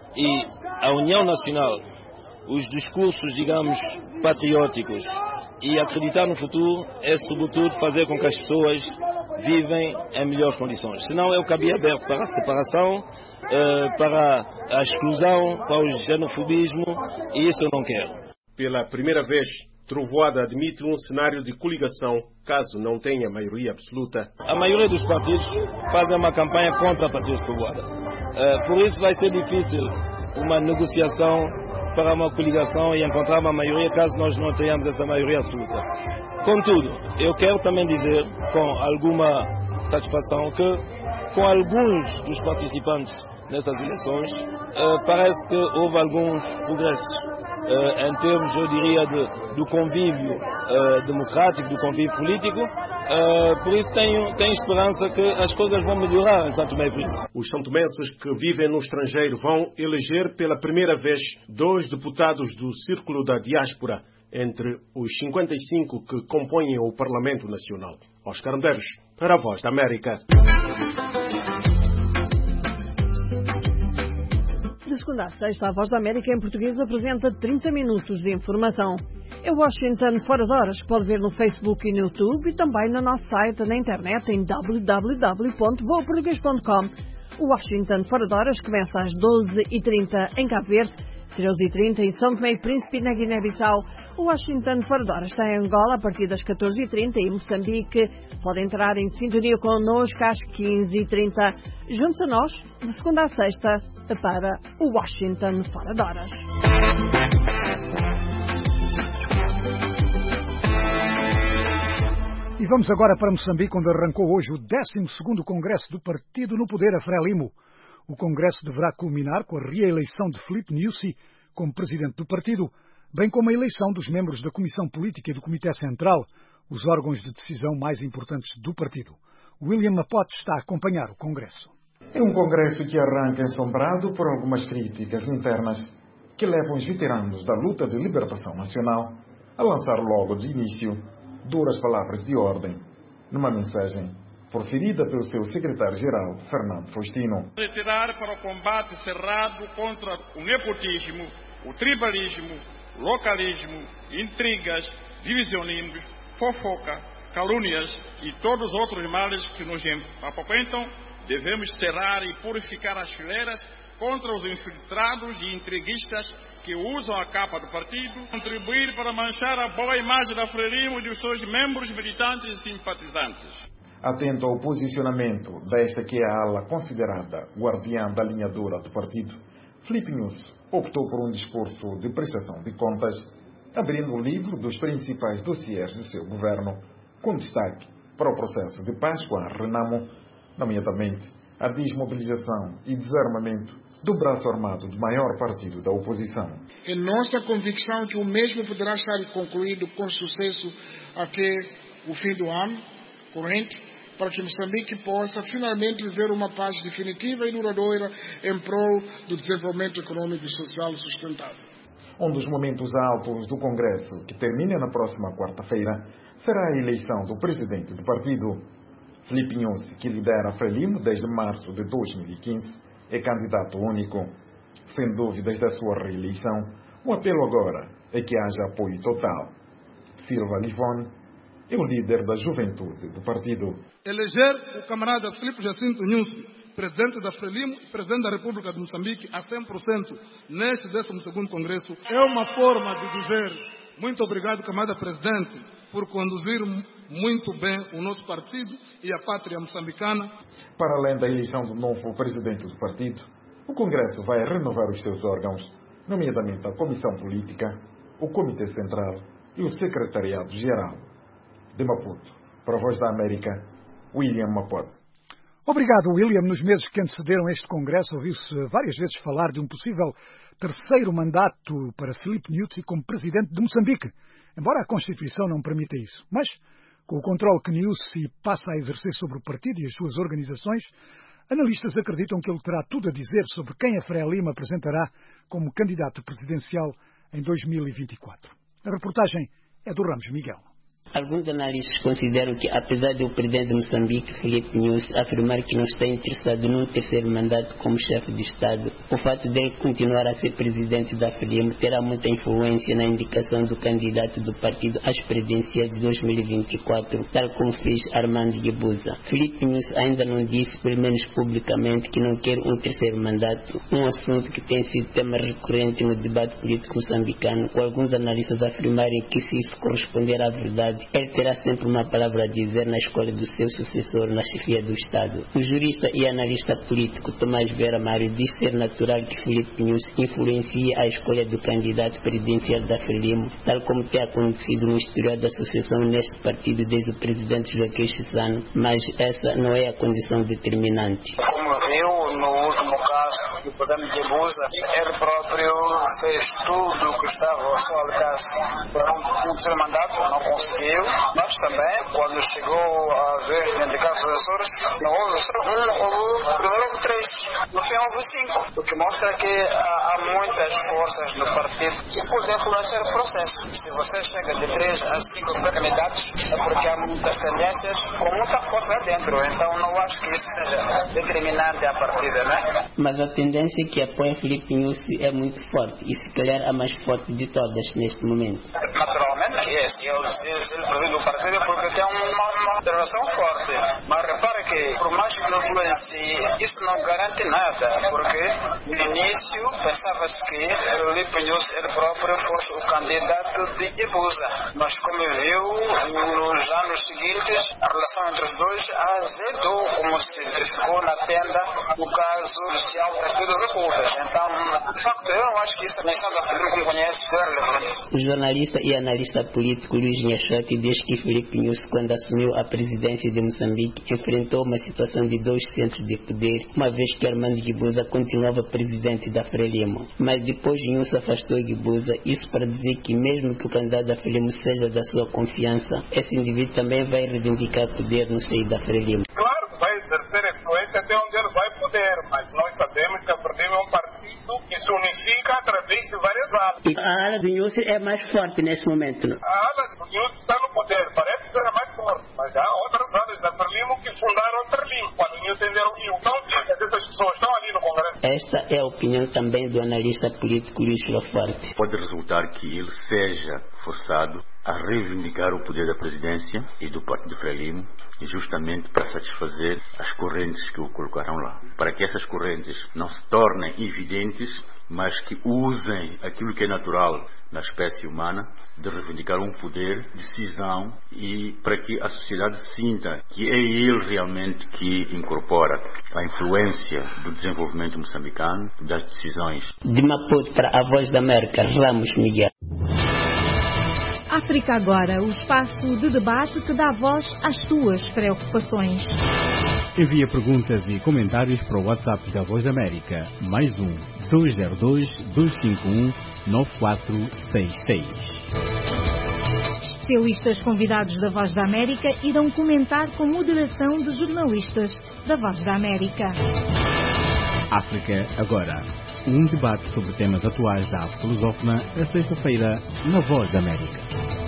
e a união nacional, os discursos, digamos, patrióticos e acreditar no futuro é, sobretudo, fazer com que as pessoas vivem em melhores condições. Senão é o caminho aberto para a separação, para a exclusão, para o xenofobismo, e isso eu não quero. Pela primeira vez, Trovoada admite um cenário de coligação, caso não tenha maioria absoluta. A maioria dos partidos fazem uma campanha contra Patrício Trovoada. Por isso vai ser difícil uma negociação para uma coligação e encontrar uma maioria, caso nós não tenhamos essa maioria absoluta. Contudo, eu quero também dizer, com alguma satisfação, que com alguns dos participantes nessas eleições, uh, parece que houve alguns progressos uh, em termos, eu diria, de, do convívio uh, democrático, do convívio político, Uh, por isso tenho, tenho esperança que as coisas vão melhorar em São Tomé e Príncipe. Os santomenses que vivem no estrangeiro vão eleger pela primeira vez dois deputados do Círculo da Diáspora entre os cinquenta e cinco que compõem o Parlamento Nacional. Oscar Medeiros, para a Voz da América. De segunda a sexta, a Voz da América em português apresenta trinta minutos de informação. É Washington Fora de Horas, que pode ver no Facebook e no YouTube e também no nosso site na internet em w w w ponto voa português ponto com. O Washington Fora de Horas começa às doze e trinta em Cabo Verde, treze e trinta em São Tomé e Príncipe e na Guiné-Bissau. O Washington Fora de Horas está em Angola a partir das catorze e trinta e em Moçambique. Pode entrar em sintonia connosco às quinze e trinta. Juntos a nós, de segunda a sexta, para o Washington Fora de Horas. E vamos agora para Moçambique, onde arrancou hoje o décimo segundo Congresso do Partido no Poder, a Frelimo. O Congresso deverá culminar com a reeleição de Filipe Nyusi como presidente do partido, bem como a eleição dos membros da Comissão Política e do Comitê Central, os órgãos de decisão mais importantes do partido. William Mapote está a acompanhar o Congresso. É um Congresso que arranca ensombrado por algumas críticas internas que levam os veteranos da luta de libertação nacional a lançar logo de início duras palavras de ordem numa mensagem proferida pelo seu secretário-geral, Fernando Faustino. Retirar para o combate cerrado contra o nepotismo, o tribalismo, o localismo, intrigas, divisionismos, fofoca, calúnias e todos os outros males que nos apoquentam. Devemos cerrar e purificar as fileiras contra os infiltrados e intriguistas que usam a capa do partido, contribuir para manchar a boa imagem da Frelimo e dos seus membros, militantes e simpatizantes. Atento ao posicionamento desta que é a ala considerada guardiã da linha dura do partido, Filipe Nyusi optou por um discurso de prestação de contas, abrindo o livro dos principais dossiês do seu governo, com destaque para o processo de paz com a Renamo, nomeadamente a desmobilização e desarmamento do braço armado do maior partido da oposição. É nossa convicção que o mesmo poderá estar concluído com sucesso até o fim do ano corrente, para que Moçambique possa finalmente viver uma paz definitiva e duradoura em prol do desenvolvimento econômico e social sustentável. Um dos momentos altos do Congresso, que termina na próxima quarta-feira, será a eleição do presidente do partido. Filipe Nyusi, que lidera a Frelimo desde março de dois mil e quinze, é candidato único. Sem dúvidas da sua reeleição, o apelo agora é que haja apoio total. Silva Livone é o líder da juventude do partido. Eleger o camarada Filipe Jacinto Nyusi, presidente da Frelimo e presidente da República de Moçambique, a cem por cento neste décimo segundo Congresso, é uma forma de dizer muito obrigado, camarada presidente, por conduzir muito bem o nosso partido e a pátria moçambicana. Para além da eleição do novo presidente do partido, o Congresso vai renovar os seus órgãos, nomeadamente a Comissão Política, o Comitê Central e o Secretariado-Geral. De Maputo, para a Voz da América, William Mapote. Obrigado, William. Nos meses que antecederam este Congresso, ouviu-se várias vezes falar de um possível terceiro mandato para Filipe Nyusi como presidente de Moçambique, embora a Constituição não permita isso. Mas, com o controle que Nyusi passa a exercer sobre o partido e as suas organizações, analistas acreditam que ele terá tudo a dizer sobre quem a Frelimo apresentará como candidato presidencial em dois mil e vinte e quatro. A reportagem é do Ramos Miguel. Alguns analistas consideram que, apesar de o presidente de Moçambique, Filipe Nyusi, afirmar que não está interessado num terceiro mandato como chefe de Estado, o fato dele continuar a ser presidente da Frelimo terá muita influência na indicação do candidato do partido às presidenciais de dois mil e vinte e quatro, tal como fez Armando Guebuza. Filipe Nyusi ainda não disse, pelo menos publicamente, que não quer um terceiro mandato, um assunto que tem sido tema recorrente no debate político moçambicano, com alguns analistas afirmarem que, se isso corresponder à verdade, ele terá sempre uma palavra a dizer na escolha do seu sucessor na chefia do Estado. O jurista e analista político Tomás Vera Mário diz ser natural que Filipe Nyusi influencie a escolha do candidato presidencial da Frelimo, tal como tem acontecido no historial da associação neste partido desde o presidente Joaquim Chissano, mas essa não é a condição determinante. Como viu no último caso do presidente Guebuza, ele próprio fez tudo o que estava ao seu alcance para um terceiro mandato, não conseguiu, mas também, quando chegou a vez de indicar os assessores, não houve só um, houve, primeiro houve três, no fim houve cinco, o que mostra que há, há muitas forças no partido que podem influenciar o processo. Se você chega de três a cinco candidatos, é porque há muitas tendências com muita força lá dentro, então não acho que isso seja determinante à partida, né? Mas a tendência que apoia Filipe Nyusi é muito forte e se calhar a mais forte de todas neste momento. Naturalmente que é, se ele, se, se ele preside o partido é porque tem uma, uma observação forte, mas repara que por mais que influencie, isso não garante nada, porque no início pensava-se que Filipe Nyusi ele próprio fosse o candidato de Gibuza, mas como viu, nos anos seguintes a relação entre os dois azedou, como se verificou na tenda no caso judicial das dúvidas ocultas. Então, de facto, eu não acho que isso, a missão da Filipe, como conhece, é relevante. O jornalista e analista político Luís Nhachotti diz que Filipe Nyusi, quando assumiu a presidência de Moçambique, enfrentou uma situação de dois centros de poder, uma vez que Armando Guebuza continuava presidente da Frelimo. Mas depois Nyusi afastou Guebuza, isso para dizer que mesmo que o candidato da Frelimo seja da sua confiança, esse indivíduo também vai reivindicar poder no seio da Frelimo. Claro que vai exercer influência até onde ele vai poder, mas nós sabemos que a Frelimo é um partido que se unifica através de várias alas. E a ala do Nyusi é mais forte nesse momento, não? A ala do Nyusi está no poder, parece ser a mais forte, mas há outras alas da Frelimo que fundaram a Frelimo, quando o Nyusi ainda era o Rio. Então, essas pessoas estão ali no Congresso. Esta é a opinião também do analista político Luís Laforte. Pode resultar que ele seja forçado a reivindicar o poder da presidência e do Partido Frelimo, justamente para satisfazer as correntes que o colocaram lá. Para que essas correntes não se tornem evidentes, mas que usem aquilo que é natural na espécie humana, de reivindicar um poder, decisão, e para que a sociedade sinta que é ele realmente que incorpora a influência do desenvolvimento moçambicano, das decisões. De Maputo para a Voz da América, Ramos Miguel. África Agora, o espaço de debate que dá voz às tuas preocupações. Envia perguntas e comentários para o WhatsApp da Voz da América, mais um dois zero dois, dois cinco um, nove quatro seis seis. Especialistas convidados da Voz da América irão comentar com moderação de jornalistas da Voz da América. África Agora, um debate sobre temas atuais da África lusófona, a sexta-feira, na Voz da América.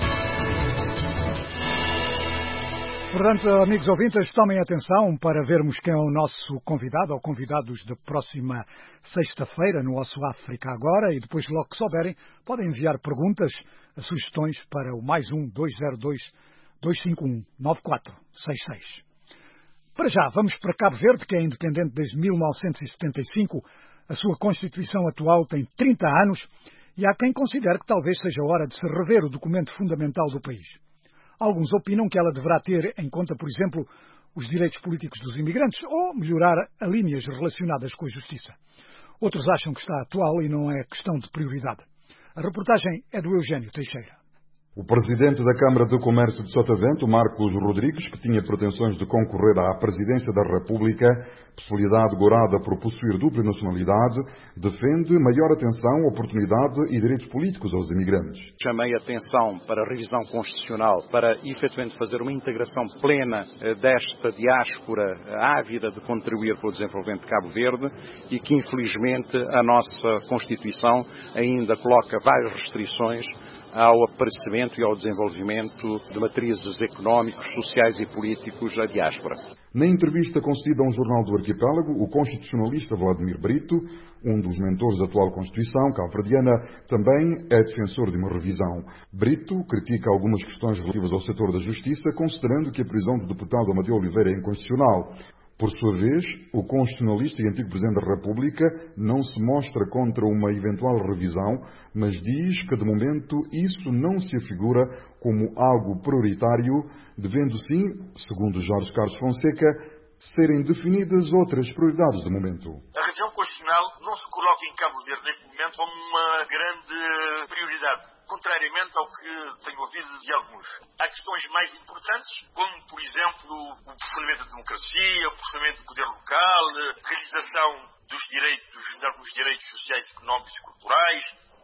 Portanto, amigos ouvintes, tomem atenção para vermos quem é o nosso convidado ou convidados da próxima sexta-feira no nosso África Agora, e depois, logo que souberem, podem enviar perguntas, sugestões para o mais um dois zero dois, dois cinco um, nove quatro seis seis. Para já, vamos para Cabo Verde, que é independente desde mil novecentos e setenta e cinco. A sua Constituição atual tem trinta anos e há quem considere que talvez seja hora de se rever o documento fundamental do país. Alguns opinam que ela deverá ter em conta, por exemplo, os direitos políticos dos imigrantes ou melhorar a linhas relacionadas com a justiça. Outros acham que está atual e não é questão de prioridade. A reportagem é do Eugênio Teixeira. O presidente da Câmara de Comércio de Sotavento, Marcos Rodrigues, que tinha pretensões de concorrer à presidência da República, possibilidade gorada por possuir dupla nacionalidade, defende maior atenção, oportunidade e direitos políticos aos imigrantes. Chamei atenção para a revisão constitucional, para efetivamente fazer uma integração plena desta diáspora ávida de contribuir para o desenvolvimento de Cabo Verde e que, infelizmente, a nossa Constituição ainda coloca várias restrições ao aparecimento e ao desenvolvimento de matrizes económicos, sociais e políticos da diáspora. Na entrevista concedida a um jornal do arquipélago, o constitucionalista Vladimir Brito, um dos mentores da atual Constituição cabo-verdiana, também é defensor de uma revisão. Brito critica algumas questões relativas ao setor da justiça, considerando que a prisão do deputado Amadeu Oliveira é inconstitucional. Por sua vez, o constitucionalista e antigo Presidente da República não se mostra contra uma eventual revisão, mas diz que, de momento, isso não se afigura como algo prioritário, devendo sim, segundo Jorge Carlos Fonseca, serem definidas outras prioridades de momento. A revisão constitucional não se coloca em Cabo Verde neste momento como uma grande prioridade, contrariamente ao que tenho ouvido de alguns. Há questões mais importantes, como, por exemplo, o aprofundamento da democracia, o aprofundamento do poder local, a realização dos direitos, dos direitos sociais, económicos e culturais,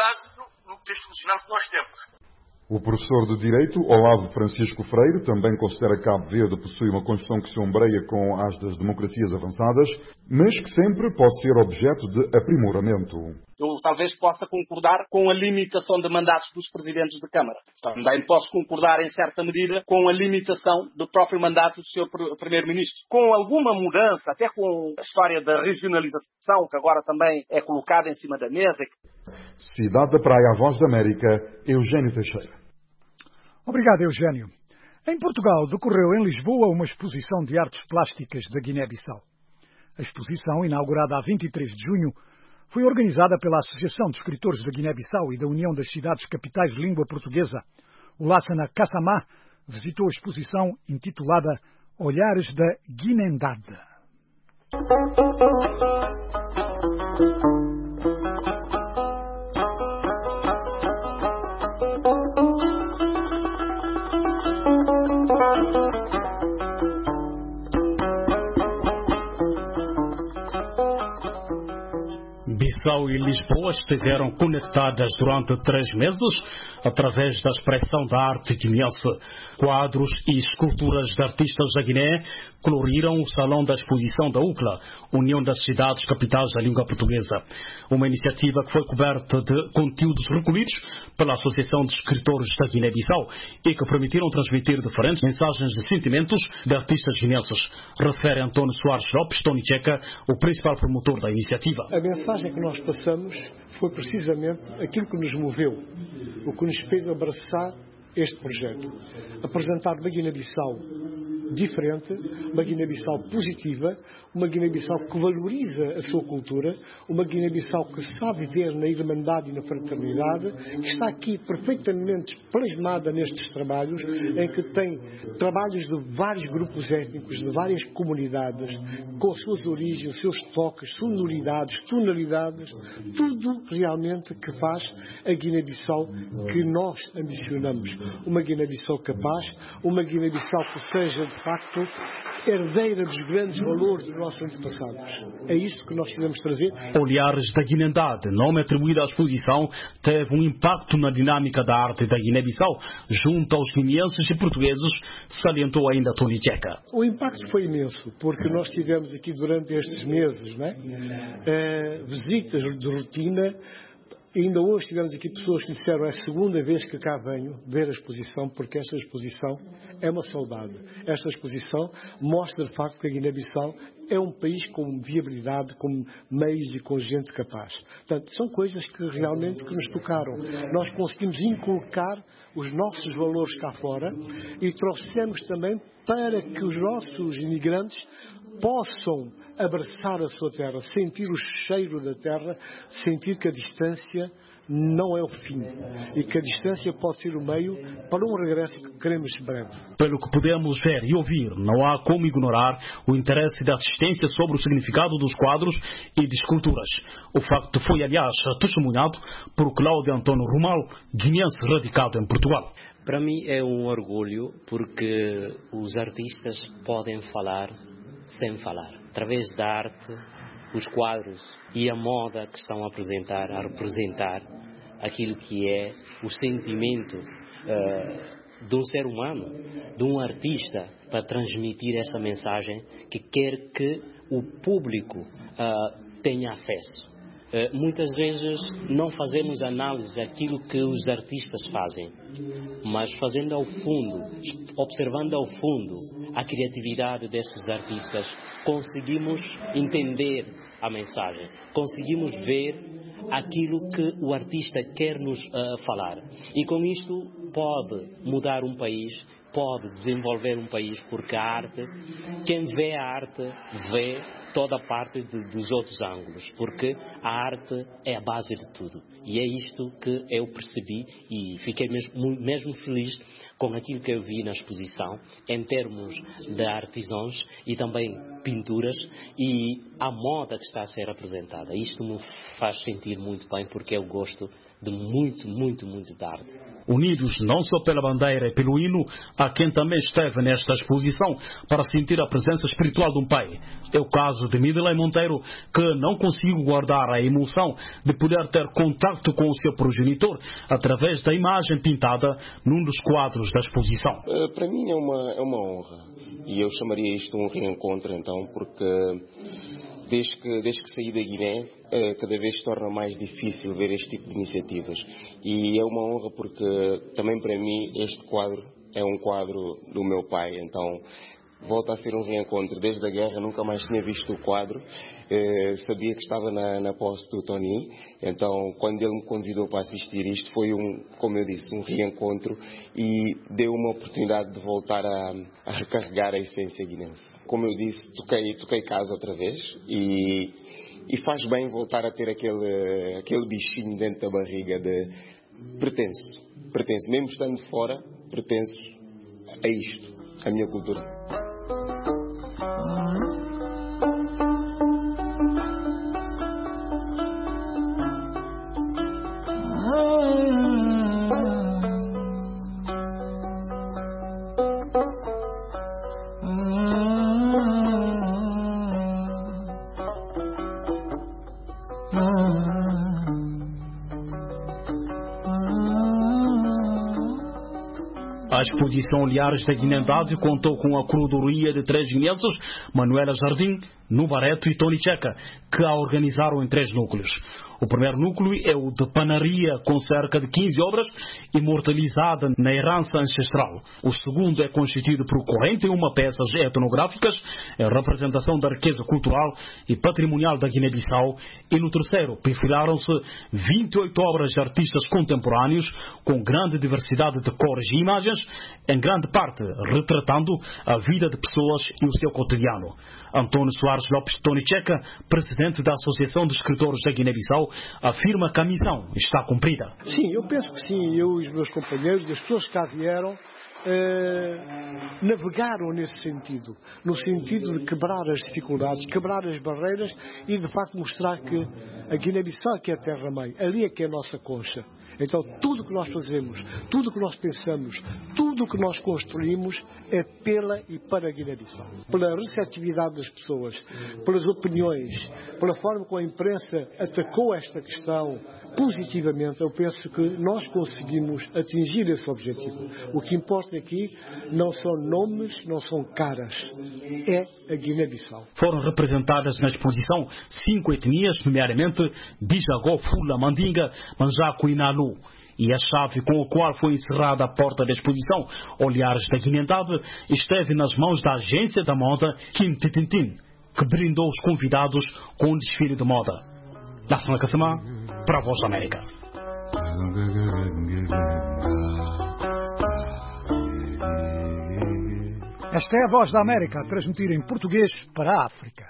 base do, do texto funcional que nós temos. O professor de Direito, Olavo Francisco Freire, também considera que Cabo Verde possui uma Constituição que se ombreia com as das democracias avançadas, mas que sempre pode ser objeto de aprimoramento. Eu talvez possa concordar com a limitação de mandatos dos presidentes de Câmara. Também posso concordar, em certa medida, com a limitação do próprio mandato do senhor Primeiro-Ministro. Com alguma mudança, até com a história da regionalização, que agora também é colocada em cima da mesa. Cidade da Praia, a Voz da América, Eugênio Teixeira. Obrigado, Eugênio. Em Portugal decorreu em Lisboa uma exposição de artes plásticas da Guiné-Bissau. A exposição, inaugurada a vinte e três de junho, foi organizada pela Associação de Escritores da Guiné-Bissau e da União das Cidades Capitais de Língua Portuguesa. O Lassana Kassamá visitou a exposição intitulada Olhares da Guinendade. Bissau e Lisboa estiveram conectadas durante três meses através da expressão da arte guineense. Quadros e esculturas de artistas da Guiné coloriram o salão da exposição da U C L A, União das Cidades Capitais da Língua Portuguesa. Uma iniciativa que foi coberta de conteúdos recolhidos pela Associação de Escritores da Guiné-Bissau e que permitiram transmitir diferentes mensagens e sentimentos de artistas guineenses, refere António Soares Lopes, Tony Checa, o principal promotor da iniciativa. A mensagem que nós passamos foi precisamente aquilo que nos moveu, o que nos fez abraçar este projeto. Apresentar uma Guiné-Bissau diferente, uma Guiné-Bissau positiva, uma Guiné-Bissau que valoriza a sua cultura, uma Guiné-Bissau que sabe viver na irmandade e na fraternidade, que está aqui perfeitamente plasmada nestes trabalhos, em que tem trabalhos de vários grupos étnicos, de várias comunidades, com as suas origens, os seus toques, sonoridades, tonalidades, tudo realmente que faz a Guiné-Bissau que nós ambicionamos. Uma Guiné-Bissau capaz, uma Guiné-Bissau que seja de facto herdeira dos grandes valores dos nossos antepassados. É isso que nós queremos trazer. Olhares da Guinendade, nome atribuído à exposição, teve um impacto na dinâmica da arte da Guiné-Bissau, junto aos guineenses e portugueses, salientou ainda Tony Checa. O impacto foi imenso, porque nós tivemos aqui durante estes meses, não é? Uh, visitas de rotina. E ainda hoje tivemos aqui pessoas que disseram é a segunda vez que cá venho ver a exposição, porque esta exposição é uma saudade. Esta exposição mostra de facto que a Guiné-Bissau é um país com viabilidade, com meios e com gente capaz. Portanto, são coisas que realmente que nos tocaram. Nós conseguimos inculcar os nossos valores cá fora e trouxemos também para que os nossos imigrantes possam abraçar a sua terra, sentir o cheiro da terra, sentir que a distância não é o fim e que a distância pode ser o meio para um regresso que queremos breve. Pelo que podemos ver e ouvir, não há como ignorar o interesse da assistência sobre o significado dos quadros e de esculturas. O facto foi, aliás, testemunhado por Cláudio Antônio Rumal, guineense radicado em Portugal. Para mim é um orgulho porque os artistas podem falar sem falar. Através da arte, os quadros e a moda que estão a apresentar, a representar aquilo que é o sentimento uh, de um ser humano, de um artista, para transmitir essa mensagem que quer que o público uh, tenha acesso. Uh, muitas vezes não fazemos análise daquilo que os artistas fazem, mas fazendo ao fundo, observando ao fundo a criatividade desses artistas, conseguimos entender a mensagem, conseguimos ver aquilo que o artista quer nos uh, falar. E com isto pode mudar um país, pode desenvolver um país, porque a arte, quem vê a arte, vê toda a parte de, dos outros ângulos, porque a arte é a base de tudo. E é isto que eu percebi e fiquei mesmo, mesmo feliz com aquilo que eu vi na exposição, em termos de artesãos e também pinturas e a moda que está a ser apresentada. Isto me faz sentir muito bem, porque eu gosto de muito, muito, muito tarde. Unidos não só pela bandeira e pelo hino, há quem também esteve nesta exposição para sentir a presença espiritual de um pai. É o caso de Midley Monteiro, que não conseguiu guardar a emoção de poder ter contacto com o seu progenitor através da imagem pintada num dos quadros da exposição. Uh, para mim é uma, é uma honra, e eu chamaria isto um reencontro então, porque desde que, desde que saí da Guiné, cada vez se torna mais difícil ver este tipo de iniciativas. E é uma honra porque também para mim este quadro é um quadro do meu pai. Então volta a ser um reencontro. Desde a guerra nunca mais tinha visto o quadro. Eh, sabia que estava na, na posse do Tony. Então quando ele me convidou para assistir isto foi um, como eu disse, um reencontro e deu uma oportunidade de voltar a, a recarregar a essência guinense. Como eu disse, toquei, toquei casa outra vez e E faz bem voltar a ter aquele, aquele bichinho dentro da barriga de pertenço, pertenço, mesmo estando fora, pertenço a isto, a minha cultura. A exposição Olhares da Guinendade contou com a curadoria de três guineenses, Manuela Jardim, Nubareto e Tony Checa, que a organizaram em três núcleos. O primeiro núcleo é o de Panaria, com cerca de quinze obras imortalizadas na herança ancestral. O segundo é constituído por quarenta e uma peças etnográficas em representação da riqueza cultural e patrimonial da Guiné-Bissau. E no terceiro perfilaram-se vinte e oito obras de artistas contemporâneos com grande diversidade de cores e imagens, em grande parte retratando a vida de pessoas e o seu cotidiano. Antônio Soares Lopes Tony Checa, presidente da Associação de Escritores da Guiné-Bissau, afirma que a missão está cumprida. Sim, eu penso que sim. Eu e os meus companheiros, as pessoas que cá vieram, eh, navegaram nesse sentido. No sentido de quebrar as dificuldades, quebrar as barreiras e, de facto, mostrar que a Guiné-Bissau é que é a terra-mãe. Ali é que é a nossa concha. Então, tudo o que nós fazemos, tudo o que nós pensamos, tudo o que nós construímos é pela e para a Guiné-Bissau. Pela receptividade das pessoas, pelas opiniões, pela forma como a imprensa atacou esta questão positivamente, eu penso que nós conseguimos atingir esse objetivo. O que importa aqui não são nomes, não são caras, é a Guiné-Bissau. Foram representadas na exposição cinco etnias, nomeadamente Bijagó, Fula, Mandinga, Manjaco e Nalu. E a chave com a qual foi encerrada a porta da exposição Olhares da Guinendade esteve nas mãos da agência da moda Kim Titintin, que brindou os convidados com um desfile de moda. Lassana Kasama, para a Voz da América. Esta é a Voz da América a transmitir em português para a África.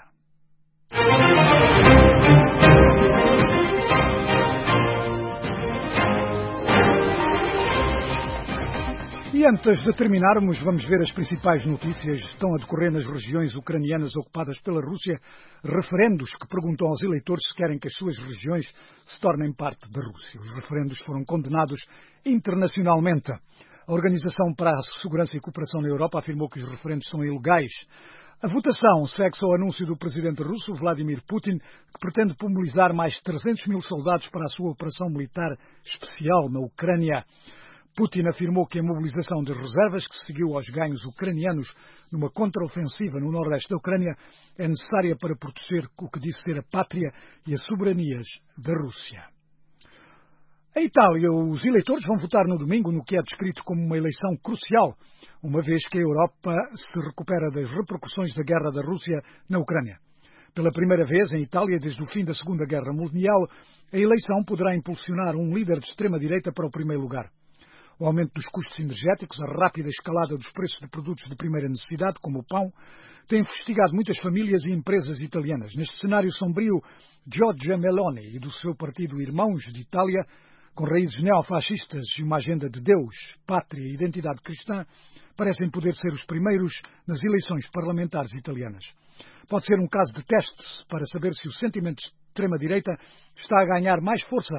E antes de terminarmos, vamos ver as principais notícias que estão a decorrer nas regiões ucranianas ocupadas pela Rússia, referendos que perguntam aos eleitores se querem que as suas regiões se tornem parte da Rússia. Os referendos foram condenados internacionalmente. A Organização para a Segurança e Cooperação na Europa afirmou que os referendos são ilegais. A votação segue-se ao anúncio do presidente russo, Vladimir Putin, que pretende mobilizar mais trezentos mil soldados para a sua operação militar especial na Ucrânia. Putin afirmou que a mobilização das reservas, que seguiu aos ganhos ucranianos numa contraofensiva no nordeste da Ucrânia, é necessária para proteger o que disse ser a pátria e as soberanias da Rússia. Em Itália, os eleitores vão votar no domingo no que é descrito como uma eleição crucial, uma vez que a Europa se recupera das repercussões da guerra da Rússia na Ucrânia. Pela primeira vez em Itália, desde o fim da Segunda Guerra Mundial, a eleição poderá impulsionar um líder de extrema-direita para o primeiro lugar. O aumento dos custos energéticos, a rápida escalada dos preços de produtos de primeira necessidade, como o pão, tem investigado muitas famílias e empresas italianas. Neste cenário sombrio, Giorgia Meloni e do seu partido Irmãos de Itália, com raízes neofascistas e uma agenda de Deus, pátria e identidade cristã, parecem poder ser os primeiros nas eleições parlamentares italianas. Pode ser um caso de teste para saber se o sentimento de extrema-direita está a ganhar mais força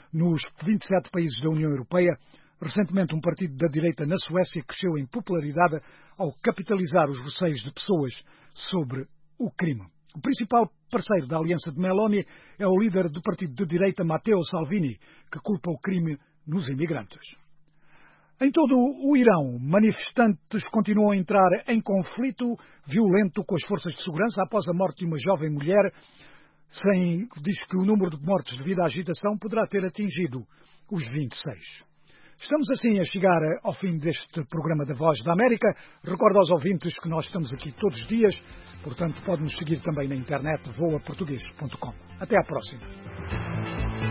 nos vinte e sete países da União Europeia. Recentemente, um partido da direita na Suécia cresceu em popularidade ao capitalizar os receios de pessoas sobre o crime. O principal parceiro da aliança de Meloni é o líder do partido de direita Matteo Salvini, que culpa o crime nos imigrantes. Em todo o Irão, manifestantes continuam a entrar em conflito violento com as forças de segurança após a morte de uma jovem mulher. Sem, diz que o número de mortes devido à agitação poderá ter atingido os vinte e seis. Estamos assim a chegar ao fim deste programa da Voz da América. Recordo aos ouvintes que nós estamos aqui todos os dias, portanto pode nos seguir também na internet voa português ponto com. Até à próxima.